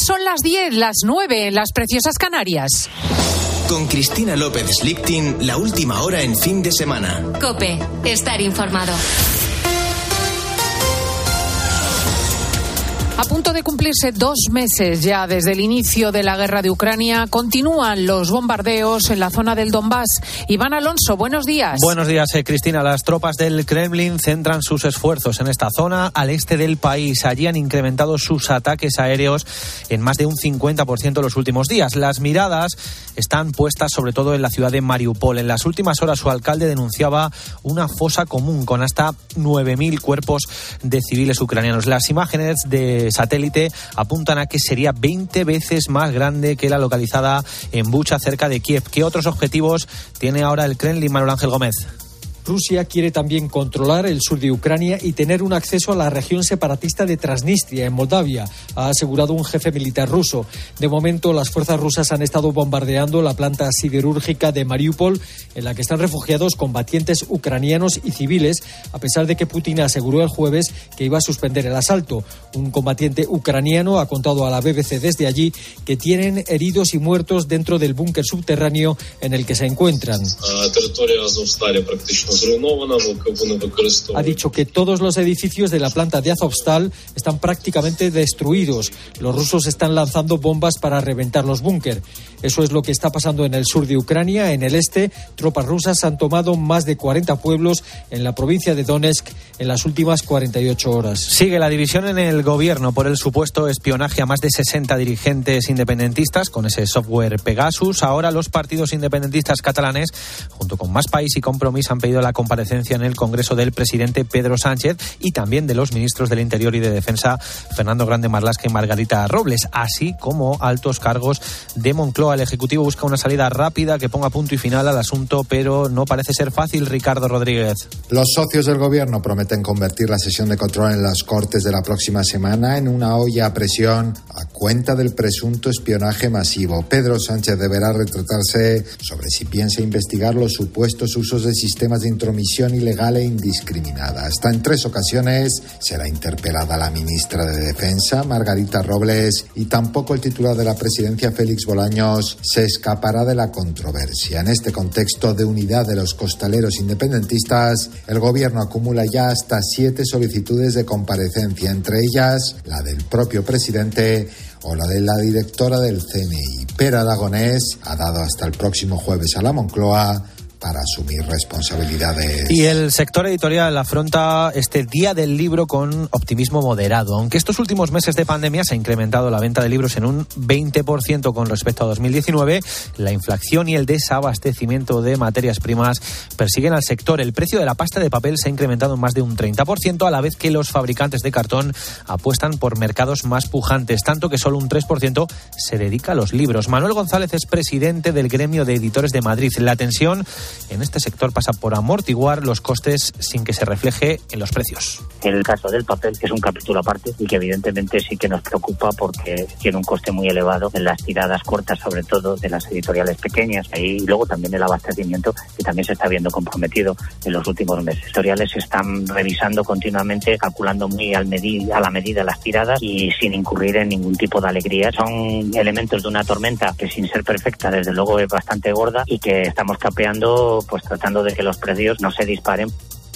Son las 10, las 9 en las preciosas Canarias. Con Cristina López Sliptin, la última hora en fin de semana. COPE, estar informado. A punto de cumplirse 2 meses ya desde el inicio de la guerra de Ucrania, continúan los bombardeos en la zona del Donbass. Iván Alonso, buenos días. Buenos días, Cristina. Las tropas del Kremlin centran sus esfuerzos en esta zona al este del país. Allí han incrementado sus ataques aéreos en más de un 50% los últimos días. Las miradas están puestas sobre todo en la ciudad de Mariupol. En las últimas horas su alcalde denunciaba una fosa común con hasta 9.000 cuerpos de civiles ucranianos. Las imágenes de satélite apuntan a que sería 20 veces más grande que la localizada en Bucha, cerca de Kiev. ¿Qué otros objetivos tiene ahora el Kremlin, Manuel Ángel Gómez? Rusia quiere también controlar el sur de Ucrania y tener un acceso a la región separatista de Transnistria, en Moldavia, ha asegurado un jefe militar ruso. De momento, las fuerzas rusas han estado bombardeando la planta siderúrgica de Mariupol, en la que están refugiados combatientes ucranianos y civiles, a pesar de que Putin aseguró el jueves que iba a suspender el asalto. Un combatiente ucraniano ha contado a la BBC desde allí que tienen heridos y muertos dentro del búnker subterráneo en el que se encuentran. Ha dicho que todos los edificios de la planta de Azovstal están prácticamente destruidos. Los rusos están lanzando bombas para reventar los búnker. Eso es lo que está pasando en el sur de Ucrania. En el este, tropas rusas han tomado más de 40 pueblos en la provincia de Donetsk en las últimas 48 horas. Sigue la división en el gobierno por el supuesto espionaje a más de 60 dirigentes independentistas con ese software Pegasus. Ahora los partidos independentistas catalanes, junto con Más País y Compromís, han pedido la comparecencia en el Congreso del presidente Pedro Sánchez y también de los ministros del Interior y de Defensa Fernando Grande Marlaska y Margarita Robles, así como altos cargos de Moncloa. El Ejecutivo busca una salida rápida que ponga punto y final al asunto, pero no parece ser fácil. Ricardo Rodríguez. Los socios del gobierno prometen convertir la sesión de control en las Cortes de la próxima semana en una olla a presión a cuenta del presunto espionaje masivo. Pedro Sánchez deberá retratarse sobre si piensa investigar los supuestos usos de sistemas de intromisión ilegal e indiscriminada. Hasta en 3 ocasiones será interpelada la ministra de Defensa, Margarita Robles, y tampoco el titular de la presidencia, Félix Bolaños, se escapará de la controversia. En este contexto de unidad de los costaleros independentistas, el gobierno acumula ya hasta 7 solicitudes de comparecencia, entre ellas la del propio presidente o la de la directora del CNI. Pere Aragonés ha dado hasta el próximo jueves a la Moncloa para asumir responsabilidades. Y el sector editorial afronta este Día del Libro con optimismo moderado. Aunque estos últimos meses de pandemia se ha incrementado la venta de libros en un 20% con respecto a 2019, la inflación y el desabastecimiento de materias primas persiguen al sector. El precio de la pasta de papel se ha incrementado en más de un 30%, a la vez que los fabricantes de cartón apuestan por mercados más pujantes, tanto que solo un 3% se dedica a los libros. Manuel González es presidente del Gremio de Editores de Madrid. La tensión en este sector pasa por amortiguar los costes sin que se refleje en los precios. En el caso del papel, que es un capítulo aparte y que evidentemente sí que nos preocupa porque tiene un coste muy elevado en las tiradas cortas, sobre todo de las editoriales pequeñas, y luego también el abastecimiento, que también se está viendo comprometido en los últimos meses. Editoriales se están revisando continuamente, calculando muy a la medida las tiradas y sin incurrir en ningún tipo de alegría. Son elementos de una tormenta que, sin ser perfecta, desde luego es bastante gorda y que estamos capeando, pues tratando de que los precios no se disparen.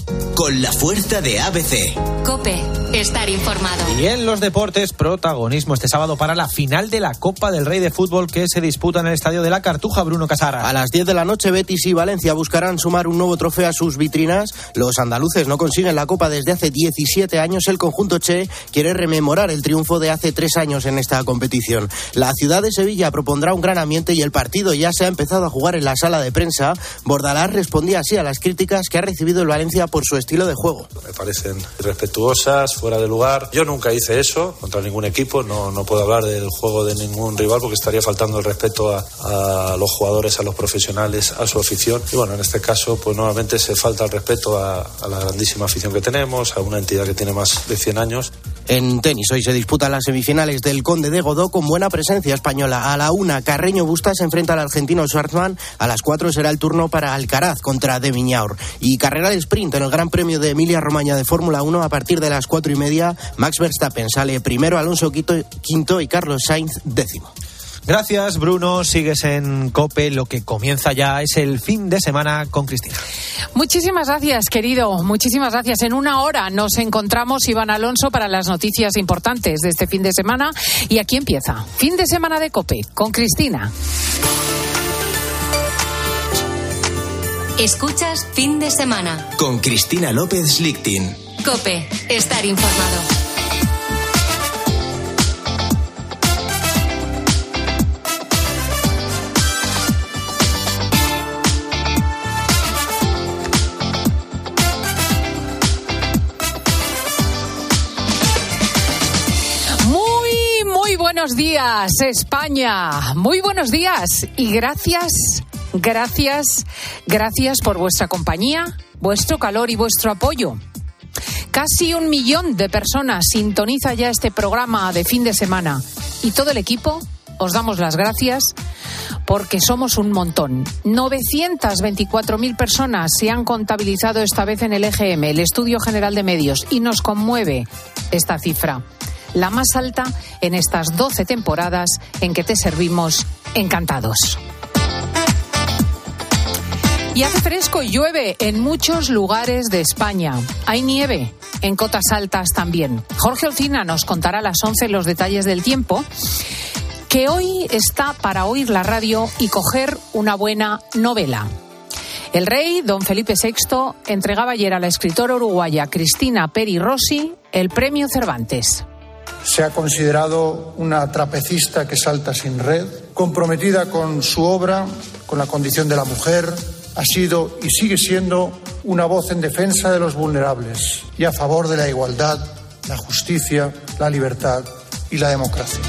Con la fuerza de ABC. COPE, estar informado. Y en los deportes, protagonismo este sábado para la final de la Copa del Rey de Fútbol que se disputa en el Estadio de la Cartuja. Bruno Casara. A las 10 de la noche, Betis y Valencia buscarán sumar un nuevo trofeo a sus vitrinas. Los andaluces no consiguen la Copa desde hace 17 años. El conjunto Che quiere rememorar el triunfo de hace 3 años en esta competición. La ciudad de Sevilla propondrá un gran ambiente y el partido ya se ha empezado a jugar en la sala de prensa. Bordalás respondía así a las críticas que ha recibido el Valencia por su estilo de juego. Me parecen irrespetuosas, fuera de lugar. Yo nunca hice eso contra ningún equipo, no puedo hablar del juego de ningún rival porque estaría faltando el respeto a los jugadores, a los profesionales, a su afición. Y bueno, en este caso, pues nuevamente se falta el respeto a la grandísima afición que tenemos, a una entidad que tiene más de 100 años. En tenis, hoy se disputan las semifinales del Conde de Godó con buena presencia española. A la 1, Carreño Busta se enfrenta al argentino Schwartzman. A las 4 será el turno para Alcaraz contra De Minaur. Y carrera de sprint en el Gran Premio de Emilia-Romagna de Fórmula 1 a partir de las 4:30. Max Verstappen sale primero, Alonso quinto y Carlos Sainz décimo. Gracias, Bruno. Sigues en COPE. Lo que comienza ya es el fin de semana con Cristina. Muchísimas gracias, querido. Muchísimas gracias. En una hora nos encontramos, Iván Alonso, para las noticias importantes de este fin de semana. Y aquí empieza. Fin de semana de COPE con Cristina. Escuchas Fin de Semana con Cristina López Lichtin. COPE. Estar informado. Buenos días, España. Muy buenos días y gracias por vuestra compañía, vuestro calor y vuestro apoyo. Casi 1 millón de personas sintoniza ya este programa de fin de semana y todo el equipo os damos las gracias porque somos un montón. 924.000 personas se han contabilizado esta vez en el EGM, el Estudio General de Medios, y nos conmueve esta cifra. La más alta en estas 12 temporadas en que te servimos encantados. Y hace fresco y llueve en muchos lugares de España. Hay nieve en cotas altas también. Jorge Olcina nos contará a las 11 los detalles del tiempo, que hoy está para oír la radio y coger una buena novela. El rey, don Felipe VI, entregaba ayer a la escritora uruguaya Cristina Peri Rossi el premio Cervantes. Se ha considerado una trapecista que salta sin red, comprometida con su obra, con la condición de la mujer. Ha sido y sigue siendo una voz en defensa de los vulnerables y a favor de la igualdad, la justicia, la libertad y la democracia.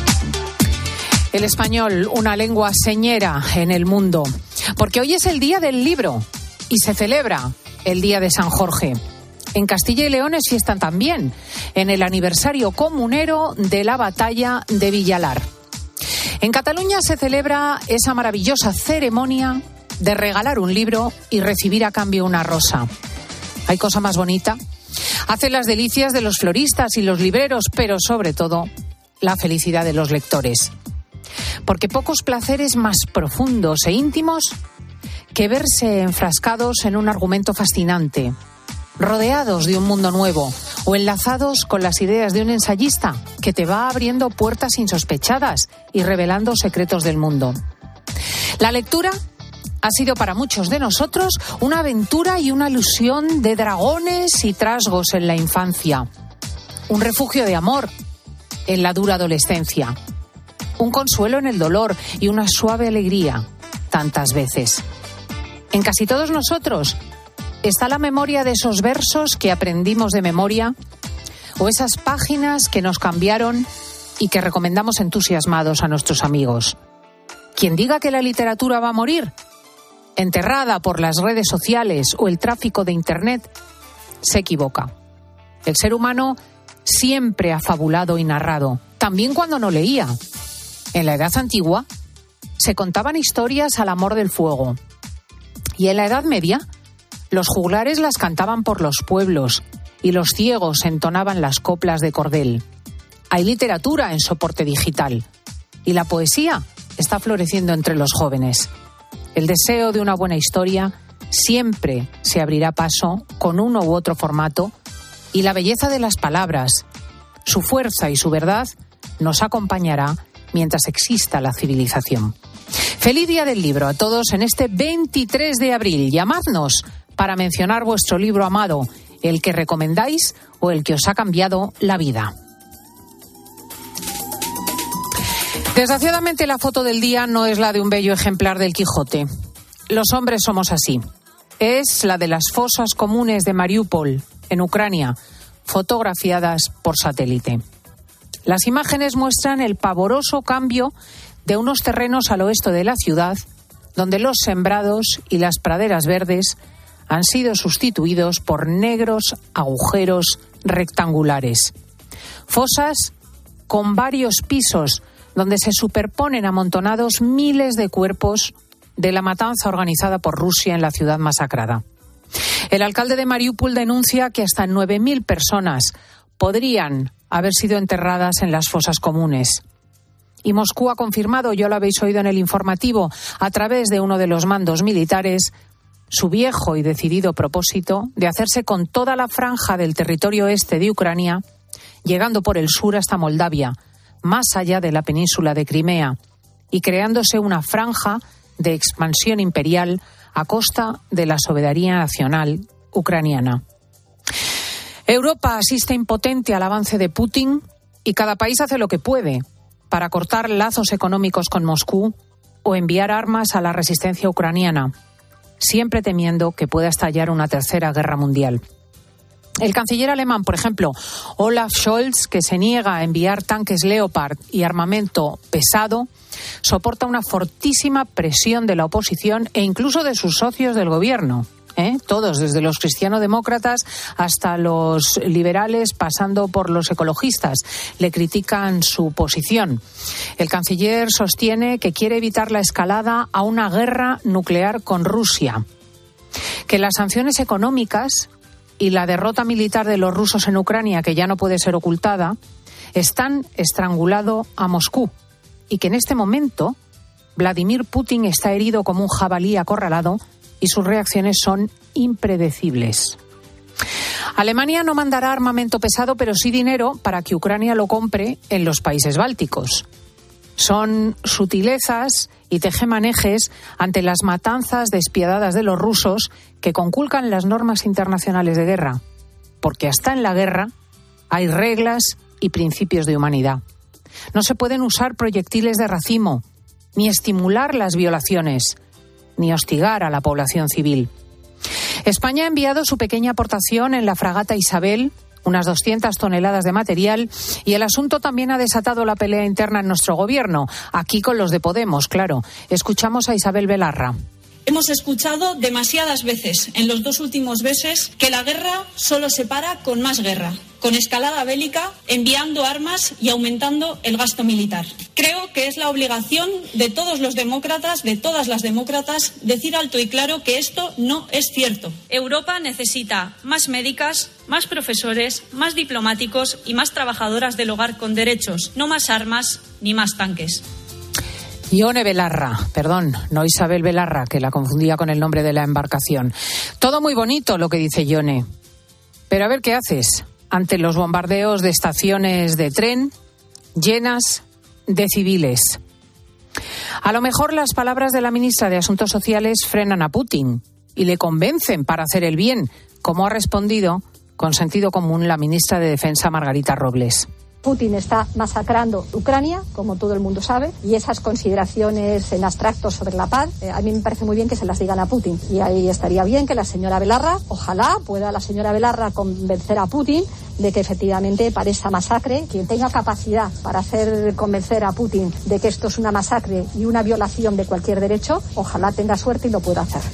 El español, una lengua señera en el mundo, porque hoy es el Día del Libro y se celebra el Día de San Jorge. En Castilla y León es fiesta también, en el aniversario comunero de la batalla de Villalar. En Cataluña se celebra esa maravillosa ceremonia de regalar un libro y recibir a cambio una rosa. ¿Hay cosa más bonita? Hace las delicias de los floristas y los libreros, pero sobre todo la felicidad de los lectores. Porque pocos placeres más profundos e íntimos que verse enfrascados en un argumento fascinante, rodeados de un mundo nuevo o enlazados con las ideas de un ensayista que te va abriendo puertas insospechadas y revelando secretos del mundo. La lectura ha sido para muchos de nosotros una aventura y una ilusión de dragones y trasgos en la infancia, un refugio de amor en la dura adolescencia, un consuelo en el dolor y una suave alegría tantas veces. En casi todos nosotros está la memoria de esos versos que aprendimos de memoria o esas páginas que nos cambiaron y que recomendamos entusiasmados a nuestros amigos. Quien diga que la literatura va a morir, enterrada por las redes sociales o el tráfico de Internet, se equivoca. El ser humano siempre ha fabulado y narrado, también cuando no leía. En la Edad Antigua se contaban historias al amor del fuego. Y en la Edad Media, los juglares las cantaban por los pueblos y los ciegos entonaban las coplas de cordel. Hay literatura en soporte digital y la poesía está floreciendo entre los jóvenes. El deseo de una buena historia siempre se abrirá paso con uno u otro formato y la belleza de las palabras, su fuerza y su verdad nos acompañará mientras exista la civilización. Feliz Día del Libro a todos en este 23 de abril. Llamadnos para mencionar vuestro libro amado, el que recomendáis o el que os ha cambiado la vida. Desgraciadamente, la foto del día no es la de un bello ejemplar del Quijote. Los hombres somos así. Es la de las fosas comunes de Mariúpol, en Ucrania, fotografiadas por satélite. Las imágenes muestran el pavoroso cambio de unos terrenos al oeste de la ciudad, donde los sembrados y las praderas verdes han sido sustituidos por negros agujeros rectangulares. Fosas con varios pisos donde se superponen amontonados miles de cuerpos de la matanza organizada por Rusia en la ciudad masacrada. El alcalde de Mariupol denuncia que hasta 9.000 personas podrían haber sido enterradas en las fosas comunes. Y Moscú ha confirmado, ya lo habéis oído en el informativo, a través de uno de los mandos militares, su viejo y decidido propósito de hacerse con toda la franja del territorio este de Ucrania, llegando por el sur hasta Moldavia, más allá de la península de Crimea, y creándose una franja de expansión imperial a costa de la soberanía nacional ucraniana. Europa asiste impotente al avance de Putin y cada país hace lo que puede para cortar lazos económicos con Moscú o enviar armas a la resistencia ucraniana, siempre temiendo que pueda estallar una tercera guerra mundial. El canciller alemán, por ejemplo, Olaf Scholz, que se niega a enviar tanques Leopard y armamento pesado, soporta una fortísima presión de la oposición e incluso de sus socios del gobierno. Todos, desde los cristianodemócratas hasta los liberales, pasando por los ecologistas, le critican su posición. El canciller sostiene que quiere evitar la escalada a una guerra nuclear con Rusia, que las sanciones económicas y la derrota militar de los rusos en Ucrania, que ya no puede ser ocultada, están estrangulando a Moscú y que en este momento Vladimir Putin está herido como un jabalí acorralado y sus reacciones son impredecibles. Alemania no mandará armamento pesado, pero sí dinero para que Ucrania lo compre en los países bálticos. Son sutilezas y tejemanejes ante las matanzas despiadadas de los rusos que conculcan las normas internacionales de guerra, porque hasta en la guerra hay reglas y principios de humanidad. No se pueden usar proyectiles de racimo, ni estimular las violaciones, ni hostigar a la población civil. España ha enviado su pequeña aportación en la fragata Isabel, unas 200 toneladas de material, y el asunto también ha desatado la pelea interna en nuestro gobierno, aquí con los de Podemos, claro. Escuchamos a Isabel Belarra. Hemos escuchado demasiadas veces en los 2 últimos meses que la guerra solo se para con más guerra, con escalada bélica, enviando armas y aumentando el gasto militar. Creo que es la obligación de todos los demócratas, de todas las demócratas, decir alto y claro que esto no es cierto. Europa necesita más médicas, más profesores, más diplomáticos y más trabajadoras del hogar con derechos, no más armas ni más tanques. Ione Belarra, perdón, no Isabel Belarra, que la confundía con el nombre de la embarcación. Todo muy bonito lo que dice Ione, pero a ver qué haces ante los bombardeos de estaciones de tren llenas de civiles. A lo mejor las palabras de la ministra de Asuntos Sociales frenan a Putin y le convencen para hacer el bien, como ha respondido con sentido común la ministra de Defensa Margarita Robles. Putin está masacrando Ucrania, como todo el mundo sabe, y esas consideraciones en abstracto sobre la paz, a mí me parece muy bien que se las digan a Putin. Y ahí estaría bien que la señora Belarra, ojalá pueda la señora Belarra convencer a Putin de que efectivamente para esa masacre, quien tenga capacidad para hacer convencer a Putin de que esto es una masacre y una violación de cualquier derecho, ojalá tenga suerte y lo pueda hacer.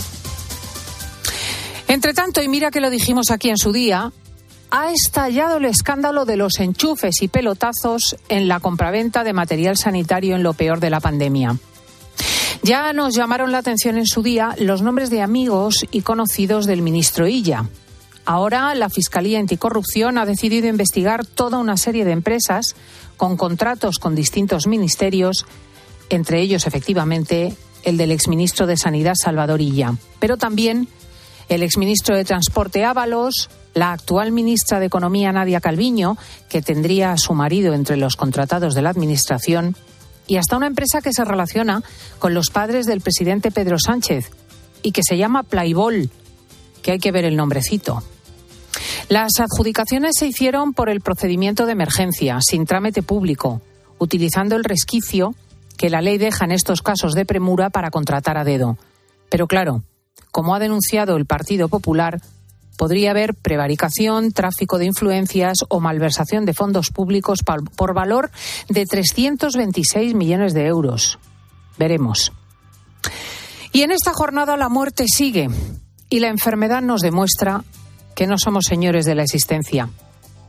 Entre tanto, y mira que lo dijimos aquí en su día, ha estallado el escándalo de los enchufes y pelotazos en la compraventa de material sanitario en lo peor de la pandemia. Ya nos llamaron la atención en su día los nombres de amigos y conocidos del ministro Illa. Ahora la Fiscalía Anticorrupción ha decidido investigar toda una serie de empresas con contratos con distintos ministerios, entre ellos efectivamente el del exministro de Sanidad Salvador Illa, pero también el exministro de Transporte Ábalos, la actual ministra de Economía Nadia Calviño, que tendría a su marido entre los contratados de la Administración, y hasta una empresa que se relaciona con los padres del presidente Pedro Sánchez y que se llama Playbol, que hay que ver el nombrecito. Las adjudicaciones se hicieron por el procedimiento de emergencia, sin trámite público, utilizando el resquicio que la ley deja en estos casos de premura para contratar a dedo. Pero claro, como ha denunciado el Partido Popular, podría haber prevaricación, tráfico de influencias o malversación de fondos públicos por valor de 326 millones de euros. Veremos. Y en esta jornada la muerte sigue y la enfermedad nos demuestra que no somos señores de la existencia.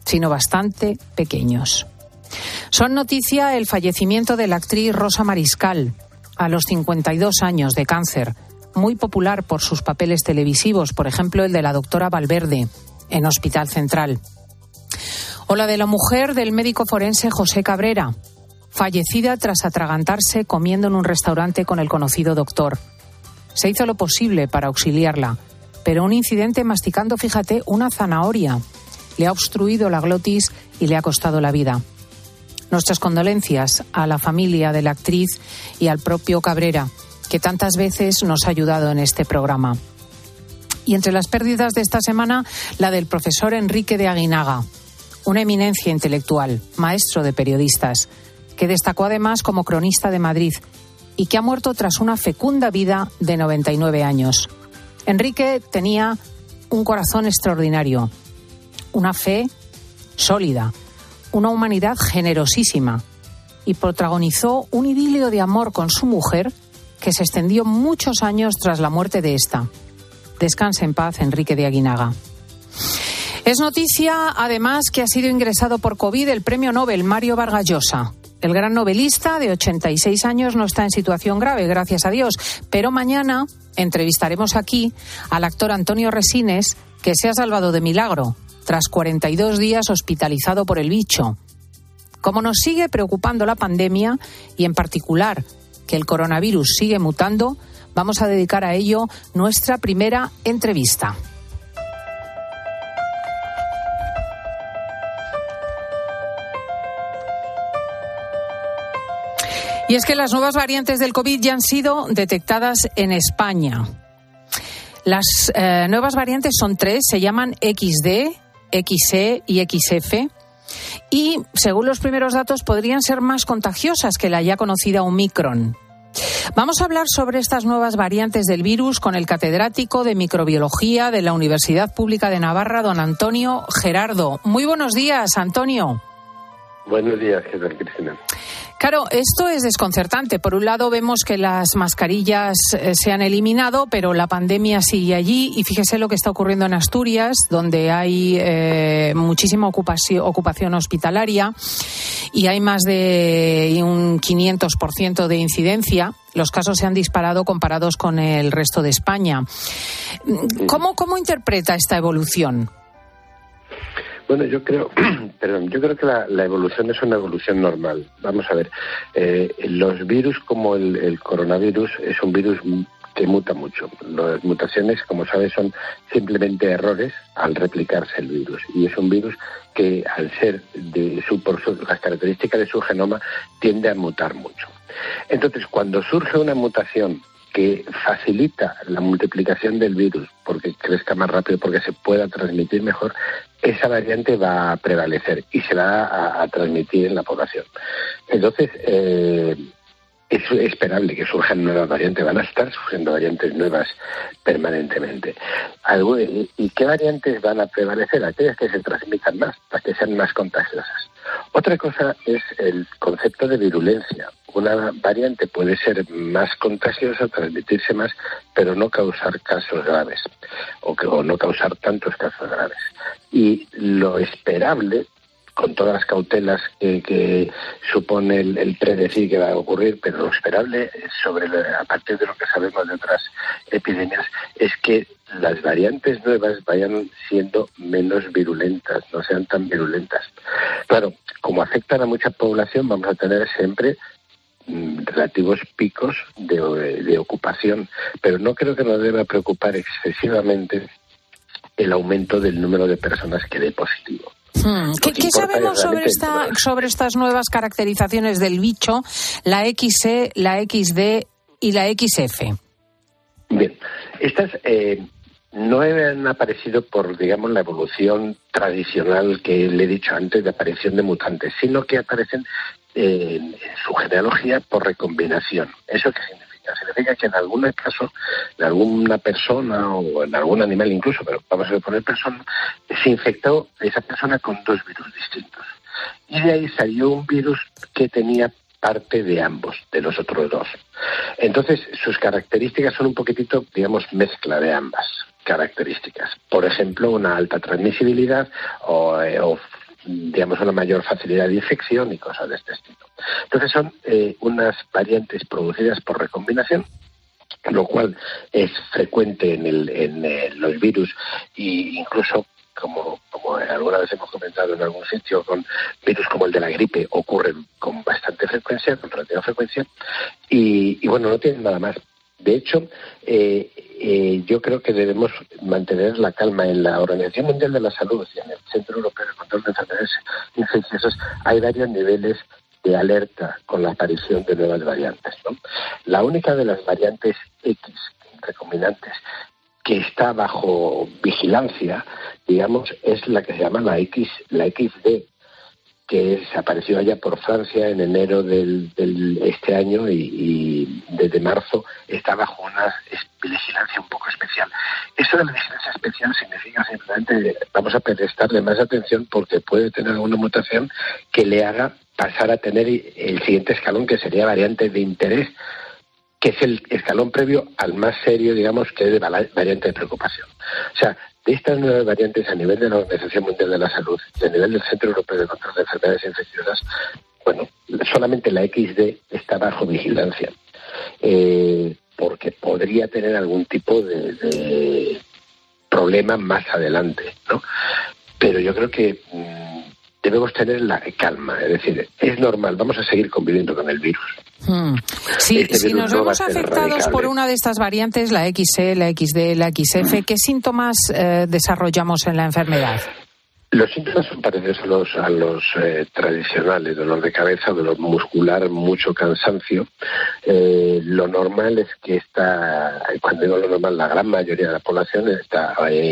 sino bastante pequeños. Son noticia el fallecimiento de la actriz Rosa Mariscal, a los 52 años, de cáncer, muy popular por sus papeles televisivos, por ejemplo el de la doctora Valverde en Hospital Central. O la de la mujer del médico forense José Cabrera, fallecida tras atragantarse comiendo en un restaurante con el conocido doctor. Se hizo lo posible para auxiliarla, pero un incidente masticando, fíjate, una zanahoria le ha obstruido la glotis y le ha costado la vida. Nuestras condolencias a la familia de la actriz y al propio Cabrera, que tantas veces nos ha ayudado en este programa. Y entre las pérdidas de esta semana, la del profesor Enrique de Aguinaga, una eminencia intelectual, maestro de periodistas, que destacó además como cronista de Madrid y que ha muerto tras una fecunda vida de 99 años. Enrique tenía un corazón extraordinario, una fe sólida, una humanidad generosísima y protagonizó un idilio de amor con su mujer que se extendió muchos años tras la muerte de esta. Descanse en paz, Enrique de Aguinaga. Es noticia, además, que ha sido ingresado por COVID el premio Nobel Mario Vargas Llosa. El gran novelista de 86 años no está en situación grave, gracias a Dios, pero mañana entrevistaremos aquí al actor Antonio Resines, que se ha salvado de milagro tras 42 días hospitalizado por el bicho. Como nos sigue preocupando la pandemia y en particular que el coronavirus sigue mutando, vamos a dedicar a ello nuestra primera entrevista. Y es que las nuevas variantes del COVID ya han sido detectadas en España. Las nuevas variantes son 3, se llaman XD, XE y XF. Y, según los primeros datos, podrían ser más contagiosas que la ya conocida Omicron. Vamos a hablar sobre estas nuevas variantes del virus con el catedrático de microbiología de la Universidad Pública de Navarra, don Antonio Gerardo. Muy buenos días, Antonio. Buenos días, ¿qué tal, Cristina? Claro, esto es desconcertante. Por un lado vemos que las mascarillas se han eliminado, pero la pandemia sigue allí. Y fíjese lo que está ocurriendo en Asturias, donde hay muchísima ocupación hospitalaria y hay más de un 500% de incidencia. Los casos se han disparado comparados con el resto de España. ¿Cómo interpreta esta evolución? Bueno, yo creo que la evolución es una evolución normal. Vamos a ver, los virus como el coronavirus es un virus que muta mucho. Las mutaciones, como sabes, son simplemente errores al replicarse el virus. Y es un virus que, al ser por las características de su genoma, tiende a mutar mucho. Entonces, cuando surge una mutación que facilita la multiplicación del virus, porque crezca más rápido, porque se pueda transmitir mejor, esa variante va a prevalecer y se va a transmitir en la población. Entonces, es esperable que surjan nuevas variantes, van a estar surgiendo variantes nuevas permanentemente. ¿Y qué variantes van a prevalecer? Aquellas que se transmitan más, para que sean más contagiosas. Otra cosa es el concepto de virulencia. Una variante puede ser más contagiosa, transmitirse más, pero no causar casos graves, o no causar tantos casos graves. Y lo esperable, con todas las cautelas que supone el predecir que va a ocurrir, pero lo esperable a partir de lo que sabemos de otras epidemias, es que las variantes nuevas vayan siendo menos virulentas, no sean tan virulentas. Claro, como afectan a mucha población, vamos a tener siempre relativos picos de ocupación, pero no creo que nos deba preocupar excesivamente el aumento del número de personas que dé positivo. ¿Qué sabemos sobre estas nuevas caracterizaciones del bicho, la XE, la XD y la XF? Bien, estas no han aparecido por, digamos, la evolución tradicional que le he dicho antes de aparición de mutantes, sino que aparecen en su genealogía por recombinación. ¿Eso qué significa? Significa que en algún caso, en alguna persona o en algún animal incluso, pero vamos a poner persona, se infectó esa persona con dos virus distintos. Y de ahí salió un virus que tenía parte de ambos, de los otros dos. Entonces, sus características son un poquitito, digamos, mezcla de ambas características. Por ejemplo, una alta transmisibilidad o digamos, una mayor facilidad de infección y cosas de este estilo. Entonces son unas variantes producidas por recombinación, lo cual es frecuente en los virus e incluso como alguna vez hemos comentado en algún sitio, con virus como el de la gripe ocurren con bastante frecuencia, con relativa frecuencia, y bueno, no tienen nada más. De hecho, yo creo que debemos mantener la calma. En la Organización Mundial de la Salud y en el Centro Europeo de Control de Enfermedades Infecciosas hay varios niveles de alerta con la aparición de nuevas variantes, ¿no? La única de las variantes X, recombinantes, que está bajo vigilancia, digamos, es la que se llama la XD, que se apareció allá por Francia en enero del este año y desde marzo está bajo una vigilancia un poco especial. Eso de la vigilancia especial significa simplemente vamos a prestarle más atención porque puede tener alguna mutación que le haga pasar a tener el siguiente escalón, que sería variante de interés, que es el escalón previo al más serio, digamos, que es de variante de preocupación. O sea, de estas nuevas variantes a nivel de la Organización Mundial de la Salud y a nivel del Centro Europeo de Control de Enfermedades Infecciosas, bueno, solamente la XD está bajo vigilancia, porque podría tener algún tipo de problema más adelante, ¿no? Pero yo creo que debemos tener la calma, es decir, es normal, vamos a seguir conviviendo con el virus. Sí, si nos vemos afectados por una de estas variantes, la XE, la XD, la XF, ¿qué síntomas desarrollamos en la enfermedad? Los síntomas son parecidos a los tradicionales, dolor de cabeza, dolor muscular, mucho cansancio. Lo normal es que cuando digo lo normal, la gran mayoría de la población, esta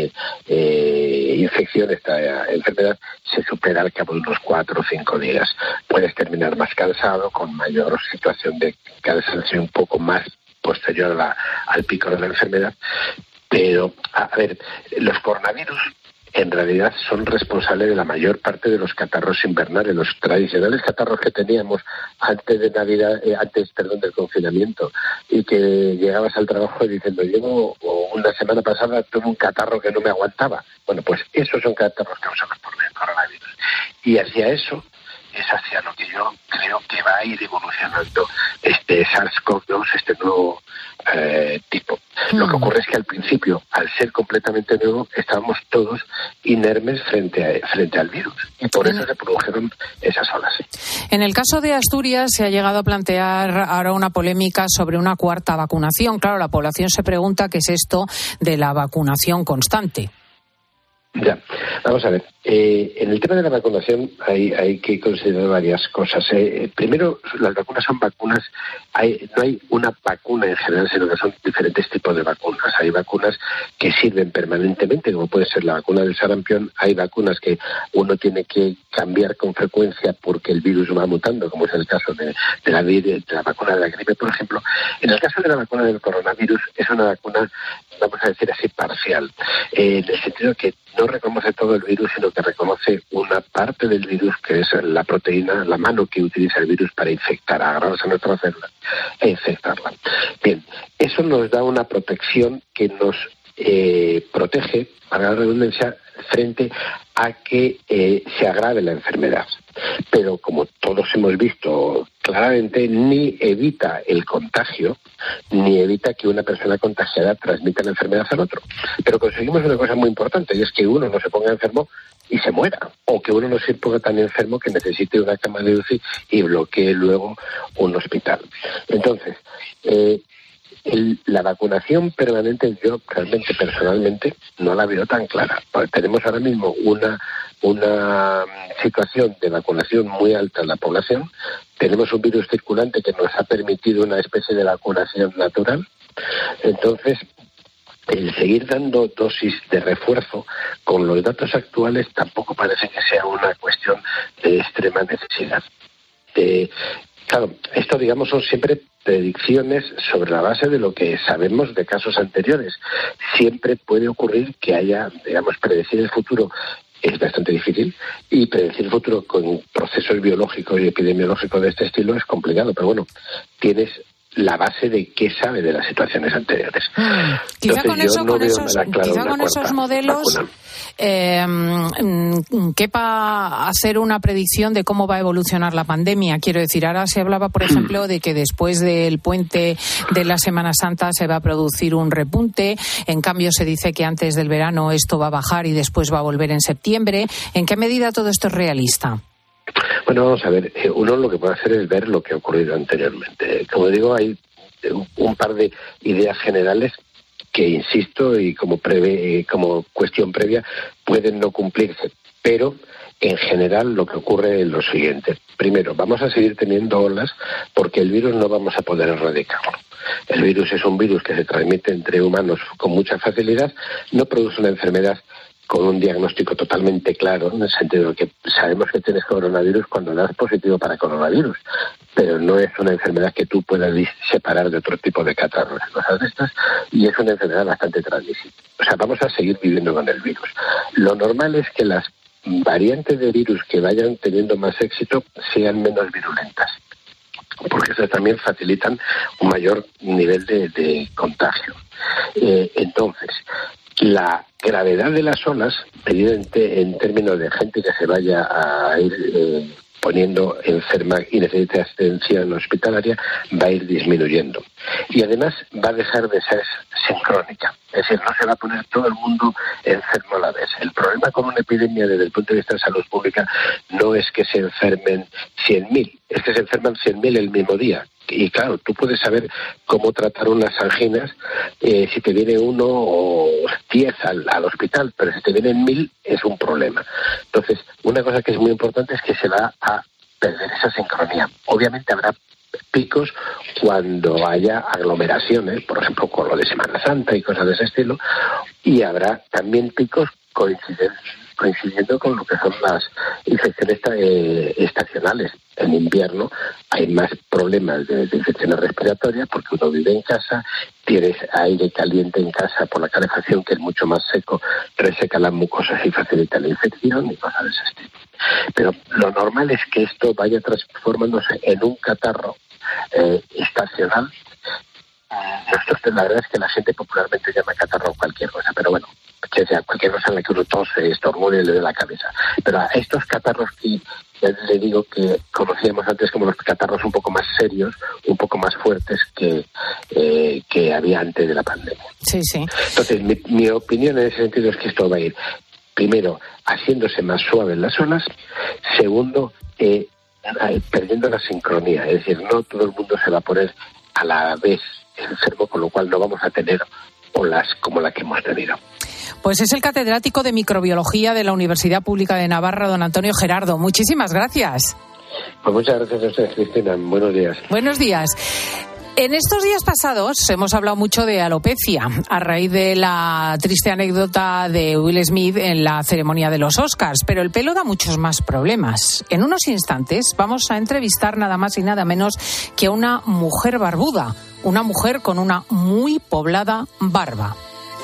infección, esta enfermedad, se supera al cabo de unos 4 o 5 días. Puedes terminar más cansado, con mayor situación de cansancio un poco más posterior al pico de la enfermedad. Pero, a ver, los coronavirus en realidad son responsables de la mayor parte de los catarros invernales, los tradicionales catarros que teníamos antes de Navidad, del confinamiento, y que llegabas al trabajo diciendo, llevo una semana pasada tuve un catarro que no me aguantaba. Bueno, pues esos son catarros causados por el coronavirus. Y hacia eso es hacia lo que yo creo que va a ir evolucionando este SARS-CoV-2, este nuevo tipo. Lo que ocurre es que al principio, al ser completamente nuevo, estábamos todos inermes frente al virus, y por eso se produjeron esas olas. En el caso de Asturias se ha llegado a plantear ahora una polémica sobre una cuarta vacunación. Claro, la población se pregunta qué es esto de la vacunación constante. Ya, vamos a ver. En el tema de la vacunación hay que considerar varias cosas. Primero, las vacunas son vacunas. No hay una vacuna en general, sino que son diferentes tipos de vacunas. Hay vacunas que sirven permanentemente, como puede ser la vacuna del sarampión. Hay vacunas que uno tiene que cambiar con frecuencia porque el virus va mutando, como es el caso de la vacuna de la gripe, por ejemplo. En el caso de la vacuna del coronavirus, es una vacuna, vamos a decir así, parcial, en el sentido que no reconoce todo el virus, sino que reconoce una parte del virus, que es la proteína, la mano que utiliza el virus para infectar, agarrarse a nuestra célula e infectarla. Bien, eso nos da una protección que nos protege, para la redundancia, frente a que se agrave la enfermedad. Pero como todos hemos visto claramente, ni evita el contagio, ni evita que una persona contagiada transmita la enfermedad al otro. Pero conseguimos una cosa muy importante, y es que uno no se ponga enfermo y se muera, o que uno no se ponga tan enfermo que necesite una cama de UCI y bloquee luego un hospital. Entonces, la vacunación permanente, yo realmente personalmente no la veo tan clara. Tenemos ahora mismo una situación de vacunación muy alta en la población. Tenemos un virus circulante que nos ha permitido una especie de vacunación natural. Entonces, el seguir dando dosis de refuerzo con los datos actuales tampoco parece que sea una cuestión de extrema necesidad. Claro, esto, digamos, son siempre predicciones sobre la base de lo que sabemos de casos anteriores. Siempre puede ocurrir que haya, digamos, predecir el futuro es bastante difícil, y predecir el futuro con procesos biológicos y epidemiológicos de este estilo es complicado, pero bueno, tienes la base de qué sabe de las situaciones anteriores. Quizá con esos modelos quepa hacer una predicción de cómo va a evolucionar la pandemia. Quiero decir, ahora se hablaba, por ejemplo, de que después del puente de la Semana Santa se va a producir un repunte. En cambio, se dice que antes del verano esto va a bajar y después va a volver en septiembre. ¿En qué medida todo esto es realista? Bueno, vamos a ver. Uno lo que puede hacer es ver lo que ha ocurrido anteriormente. Como digo, hay un par de ideas generales que, insisto, y como cuestión previa, pueden no cumplirse. Pero, en general, lo que ocurre es lo siguiente. Primero, vamos a seguir teniendo olas porque el virus no vamos a poder erradicarlo. El virus es un virus que se transmite entre humanos con mucha facilidad, no produce una enfermedad con un diagnóstico totalmente claro, en el sentido de que sabemos que tienes coronavirus cuando das positivo para coronavirus, pero no es una enfermedad que tú puedas separar de otro tipo de catarros y cosas de estas, y es una enfermedad bastante transmisible. O sea, vamos a seguir viviendo con el virus. Lo normal es que las variantes de virus que vayan teniendo más éxito sean menos virulentas, porque eso también facilitan un mayor nivel de contagio. Entonces, la gravedad de las olas, evidente en términos de gente que se vaya a ir poniendo enferma y necesita atención hospitalaria, va a ir disminuyendo. Y además va a dejar de ser sincrónica. Es decir, no se va a poner todo el mundo enfermo a la vez. El problema con una epidemia desde el punto de vista de salud pública no es que se enfermen 100.000, es que se enferman 100.000 el mismo día. Y claro, tú puedes saber cómo tratar unas anginas si te viene 1 o 10 al hospital, pero si te vienen 1.000 es un problema. Entonces, una cosa que es muy importante es que se va a perder esa sincronía. Obviamente habrá picos cuando haya aglomeraciones, por ejemplo con lo de Semana Santa y cosas de ese estilo, y habrá también picos coincidiendo con lo que son las infecciones estacionales. En invierno hay más problemas de infecciones respiratorias porque uno vive en casa, tienes aire caliente en casa por la calefacción, que es mucho más seco, reseca las mucosas y facilita la infección y cosas de ese estilo. Pero lo normal es que esto vaya transformándose en un catarro estacional. La verdad es que la gente popularmente llama catarro cualquier cosa, pero bueno, que sea cualquier cosa en la que uno tose, estornude y le dé la cabeza. Pero a estos catarros que ya le digo que conocíamos antes como los catarros un poco más serios, un poco más fuertes que había antes de la pandemia. Sí, sí. Entonces, mi opinión en ese sentido es que esto va a ir, primero, haciéndose más suaves las olas, segundo, perdiendo la sincronía, es decir, no todo el mundo se va a poner a la vez enfermo, con lo cual no vamos a tener olas como la que hemos tenido. Pues es el catedrático de microbiología de la Universidad Pública de Navarra, don Antonio Gerardo. Muchísimas gracias. Pues muchas gracias a usted, Cristina. Buenos días. Buenos días. En estos días pasados hemos hablado mucho de alopecia a raíz de la triste anécdota de Will Smith en la ceremonia de los Oscars, pero el pelo da muchos más problemas. En unos instantes vamos a entrevistar nada más y nada menos que a una mujer barbuda, una mujer con una muy poblada barba.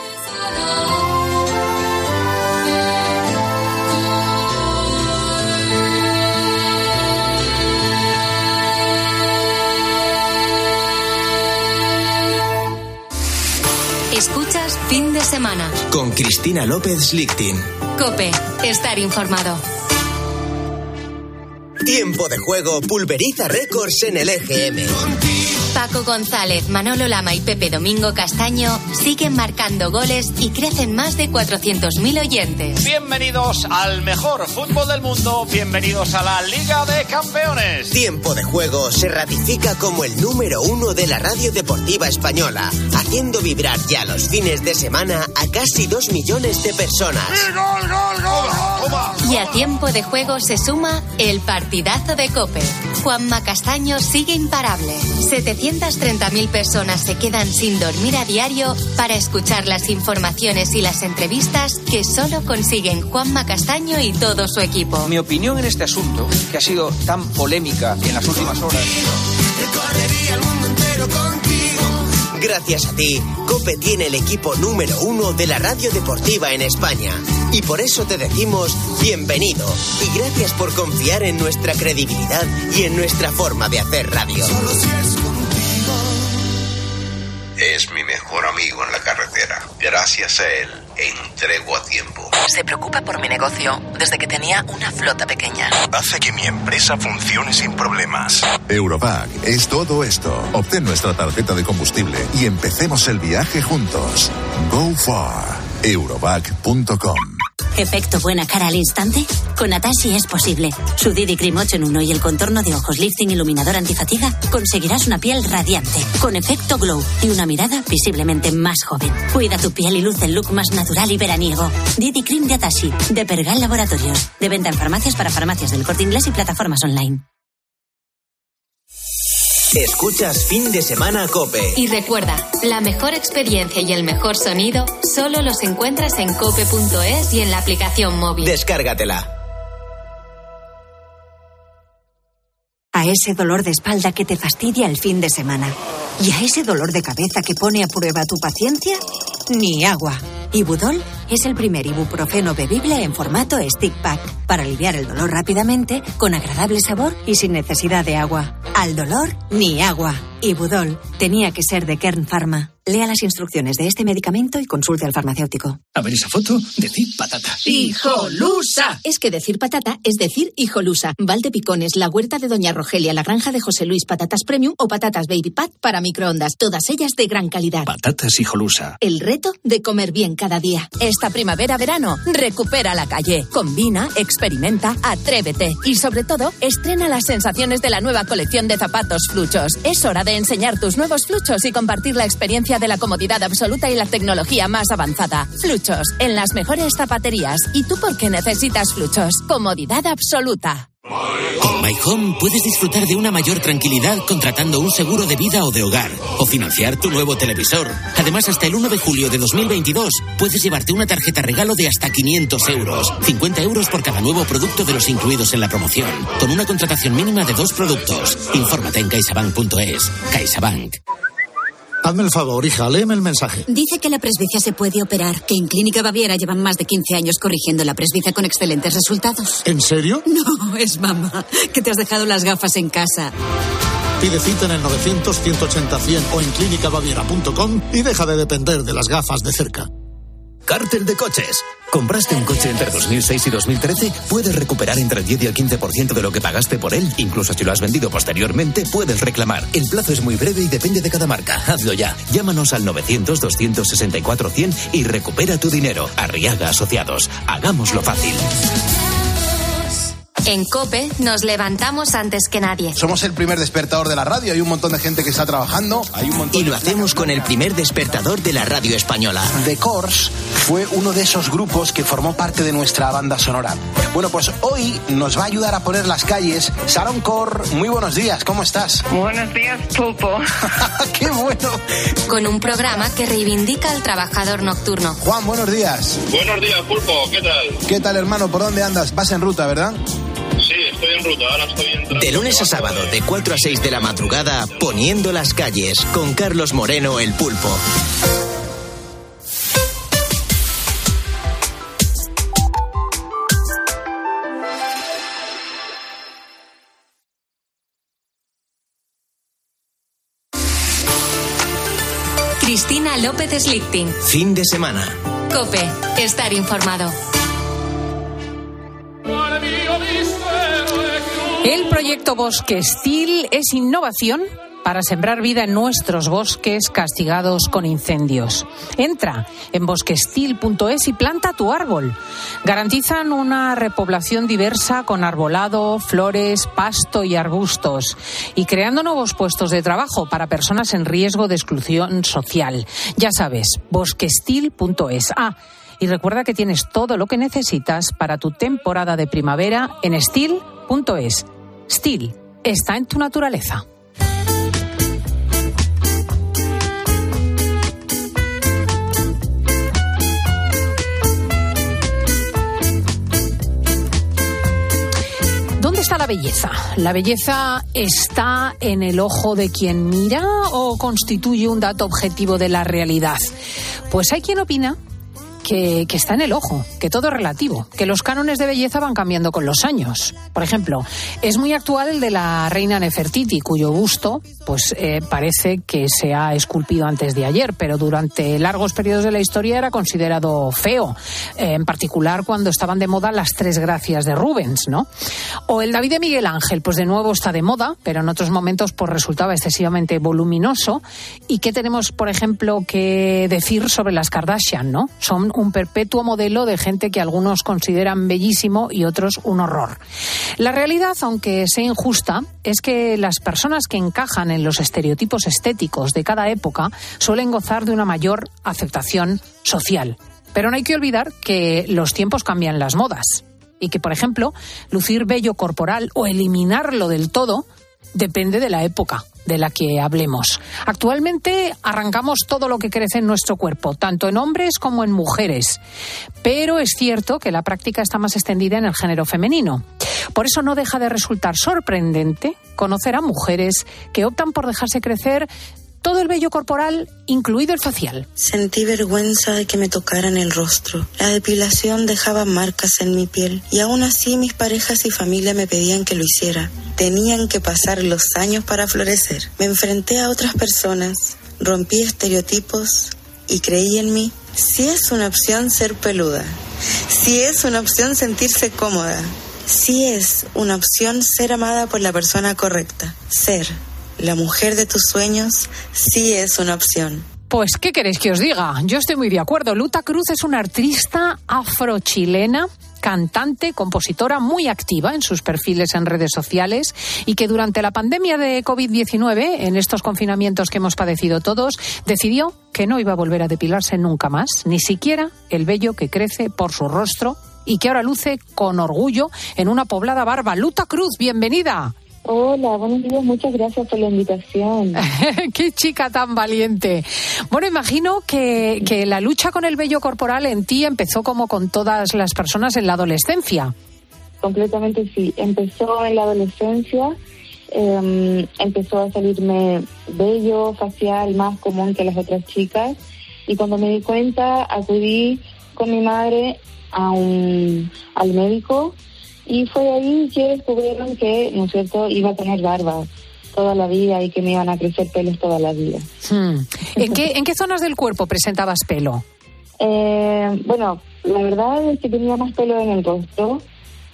Escuchas Fin de Semana con Cristina López Lichtin. COPE, estar informado. Tiempo de juego pulveriza récords en el EGM. Paco González, Manolo Lama y Pepe Domingo Castaño siguen marcando goles y crecen más de 400.000 oyentes. Bienvenidos al mejor fútbol del mundo, bienvenidos a la Liga de Campeones. Tiempo de juego se ratifica como el número 1 de la radio deportiva española, haciendo vibrar ya los fines de semana a casi 2 millones de personas. ¡Gol, gol, gol! Y a Tiempo de juego se suma el partidazo de COPE. Juanma Castaño sigue imparable. 730.000 personas se quedan sin dormir a diario para escuchar las informaciones y las entrevistas que solo consiguen Juanma Castaño y todo su equipo. Mi opinión en este asunto, que ha sido tan polémica en las últimas horas. Gracias a ti, COPE tiene el equipo número 1 de la radio deportiva en España. Y por eso te decimos bienvenido. Y gracias por confiar en nuestra credibilidad y en nuestra forma de hacer radio. Solo si es contigo. Gracias a él, entrego a tiempo. Se preocupa por mi negocio desde que tenía una flota pequeña. Hace que mi empresa funcione sin problemas. Europack es todo esto. Obtén nuestra tarjeta de combustible y empecemos el viaje juntos. Go far. Europack.com. ¿Efecto buena cara al instante? Con Atashi es posible. Su Didi Cream 8 en 1 y el contorno de ojos lifting iluminador antifatiga conseguirás una piel radiante, con efecto glow y una mirada visiblemente más joven. Cuida tu piel y luce el look más natural y veraniego. Didi Cream de Atashi, de Pergal Laboratorios. De venta en farmacias para farmacias del Corte Inglés y plataformas online. Escuchas Fin de Semana COPE. Y recuerda, la mejor experiencia y el mejor sonido solo los encuentras en cope.es y en la aplicación móvil. Descárgatela. A ese dolor de espalda que te fastidia el fin de semana. Y a ese dolor de cabeza que pone a prueba tu paciencia, ni agua. Ibudol es el primer ibuprofeno bebible en formato stick pack para aliviar el dolor rápidamente, con agradable sabor y sin necesidad de agua. Al dolor, ni agua. Ibudol tenía que ser de Kern Pharma. Lea las instrucciones de este medicamento y consulte al farmacéutico. A ver esa foto, decir patata. ¡Hijolusa! Es que decir patata es decir hijolusa. Valdepicones, la huerta de Doña Rogelia, la granja de José Luis, patatas premium o patatas baby pat para microondas. Todas ellas de gran calidad. Patatas hijolusa. El reto de comer bien cada día. Esta primavera-verano, recupera la calle. Combina, experimenta, atrévete. Y sobre todo, estrena las sensaciones de la nueva colección de zapatos Fluchos. Es hora de enseñar tus nuevos Fluchos y compartir la experiencia de la comodidad absoluta y la tecnología más avanzada. Fluchos, en las mejores zapaterías. ¿Y tú por qué necesitas Fluchos? Comodidad absoluta. Con My Home puedes disfrutar de una mayor tranquilidad contratando un seguro de vida o de hogar o financiar tu nuevo televisor. Además, hasta el 1 de julio de 2022 puedes llevarte una tarjeta regalo de hasta 500 euros. 50 euros por cada nuevo producto de los incluidos en la promoción, con una contratación mínima de 2 productos. Infórmate en caixabank.es. CaixaBank. Hazme el favor, hija, léeme el mensaje. Dice que la presbicia se puede operar, que en Clínica Baviera llevan más de 15 años corrigiendo la presbicia con excelentes resultados. ¿En serio? No, es mamá, que te has dejado las gafas en casa. Pide cita en el 900-180-100 o en clínicabaviera.com y deja de depender de las gafas de cerca. Cártel de coches. ¿Compraste un coche entre 2006 y 2013? Puedes recuperar entre el 10 y el 15% de lo que pagaste por él. Incluso si lo has vendido posteriormente, puedes reclamar. El plazo es muy breve y depende de cada marca. Hazlo ya. Llámanos al 900-264-100 y recupera tu dinero. Arriaga Asociados. Hagámoslo fácil. En COPE nos levantamos antes que nadie. Somos el primer despertador de la radio. Hay un montón de gente que está trabajando. Y lo hacemos con el primer despertador de la radio española. The Corrs fue uno de esos grupos que formó parte de nuestra banda sonora. Bueno, pues hoy nos va a ayudar a poner las calles Sharon Corr. Muy buenos días, ¿cómo estás? Buenos días, Pulpo. ¡Qué bueno! Con un programa que reivindica al trabajador nocturno. Juan, buenos días. Buenos días, Pulpo, ¿qué tal? ¿Qué tal, hermano? ¿Por dónde andas? Vas en ruta, ¿verdad? Sí, estoy en ruta, ahora estoy entrando. De lunes a sábado, de 4 a 6 de la madrugada, poniendo las calles, con Carlos Moreno, el Pulpo. Cristina López Slichting. Fin de semana. COPE, estar informado. El proyecto Bosquestil es innovación para sembrar vida en nuestros bosques castigados con incendios. Entra en bosquestil.es y planta tu árbol. Garantizan una repoblación diversa con arbolado, flores, pasto y arbustos, y creando nuevos puestos de trabajo para personas en riesgo de exclusión social. Ya sabes, bosquestil.es. Y recuerda que tienes todo lo que necesitas para tu temporada de primavera en Stihl.es. Stihl está en tu naturaleza. ¿Dónde está la belleza? ¿La belleza está en el ojo de quien mira o constituye un dato objetivo de la realidad? Pues hay quien opina que está en el ojo, que todo es relativo, que los cánones de belleza van cambiando con los años. Por ejemplo, es muy actual el de la reina Nefertiti, cuyo busto pues parece que se ha esculpido antes de ayer, pero durante largos periodos de la historia era considerado feo, en particular cuando estaban de moda las Tres Gracias de Rubens, ¿no? O el David de Miguel Ángel, pues de nuevo está de moda, pero en otros momentos pues resultaba excesivamente voluminoso. ¿Y qué tenemos, por ejemplo, que decir sobre las Kardashian, ¿no? Son un perpetuo modelo de gente que algunos consideran bellísimo y otros un horror. La realidad, aunque sea injusta, es que las personas que encajan en los estereotipos estéticos de cada época suelen gozar de una mayor aceptación social. Pero no hay que olvidar que los tiempos cambian las modas y que, por ejemplo, lucir vello corporal o eliminarlo del todo depende de la época de la que hablemos. Actualmente arrancamos todo lo que crece en nuestro cuerpo, tanto en hombres como en mujeres. Pero es cierto que la práctica está más extendida en el género femenino. Por eso no deja de resultar sorprendente conocer a mujeres que optan por dejarse crecer todo el vello corporal, incluido el facial. Sentí vergüenza de que me tocaran el rostro. La depilación dejaba marcas en mi piel y aún así mis parejas y familia me pedían que lo hiciera. Tenían que pasar los años para florecer. Me enfrenté a otras personas, rompí estereotipos y creí en mí. Si es una opción ser peluda, si es una opción sentirse cómoda, si es una opción ser amada por la persona correcta, ser la mujer de tus sueños sí es una opción. Pues, ¿qué queréis que os diga? Yo estoy muy de acuerdo. Luta Cruz es una artista afrochilena, cantante, compositora muy activa en sus perfiles en redes sociales y que durante la pandemia de COVID-19, en estos confinamientos que hemos padecido todos, decidió que no iba a volver a depilarse nunca más, ni siquiera el vello que crece por su rostro y que ahora luce con orgullo en una poblada barba. Luta Cruz, bienvenida. Hola, buenos días, muchas gracias por la invitación. ¡Qué chica tan valiente! Bueno, imagino que la lucha con el vello corporal en ti empezó como con todas las personas en la adolescencia. Completamente sí, empezó en la adolescencia, empezó a salirme vello facial más común que las otras chicas y cuando me di cuenta acudí con mi madre al médico. Y fue ahí que descubrieron que, ¿no es cierto?, iba a tener barba toda la vida y que me iban a crecer pelos toda la vida. ¿En qué zonas del cuerpo presentabas pelo? Bueno, la verdad es que tenía más pelo en el rostro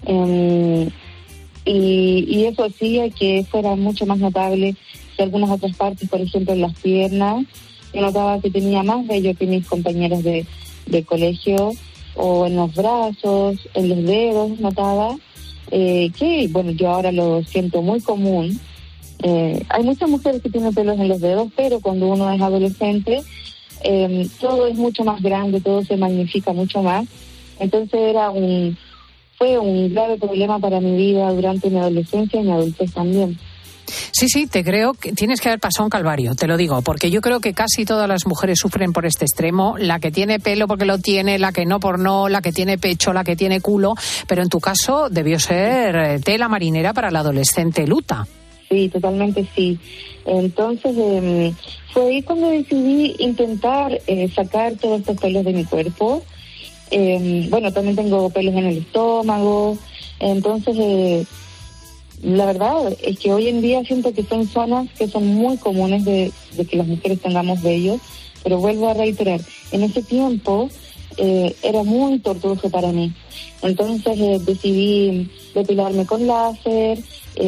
y eso hacía que fuera mucho más notable que algunas otras partes, por ejemplo en las piernas. Yo notaba que tenía más vello que mis compañeros de colegio, o en los brazos, en los dedos notaba, que bueno, yo ahora lo siento muy común. Hay muchas mujeres que tienen pelos en los dedos, pero cuando uno es adolescente, todo es mucho más grande, todo se magnifica mucho más. Entonces fue un grave problema para mi vida durante mi adolescencia y mi adultez también. Sí, te creo que tienes que haber pasado un calvario, te lo digo, porque yo creo que casi todas las mujeres sufren por este extremo, la que tiene pelo porque lo tiene, la que no por no, la que tiene pecho, la que tiene culo, pero en tu caso debió ser tela marinera para la adolescente Luta. Sí, totalmente sí. Entonces fue ahí cuando decidí intentar sacar todos estos pelos de mi cuerpo. Bueno, también tengo pelos en el estómago, entonces la verdad es que hoy en día siento que son zonas que son muy comunes de que las mujeres tengamos vello, pero vuelvo a reiterar, en ese tiempo era muy tortuoso para mí. Entonces decidí depilarme con láser,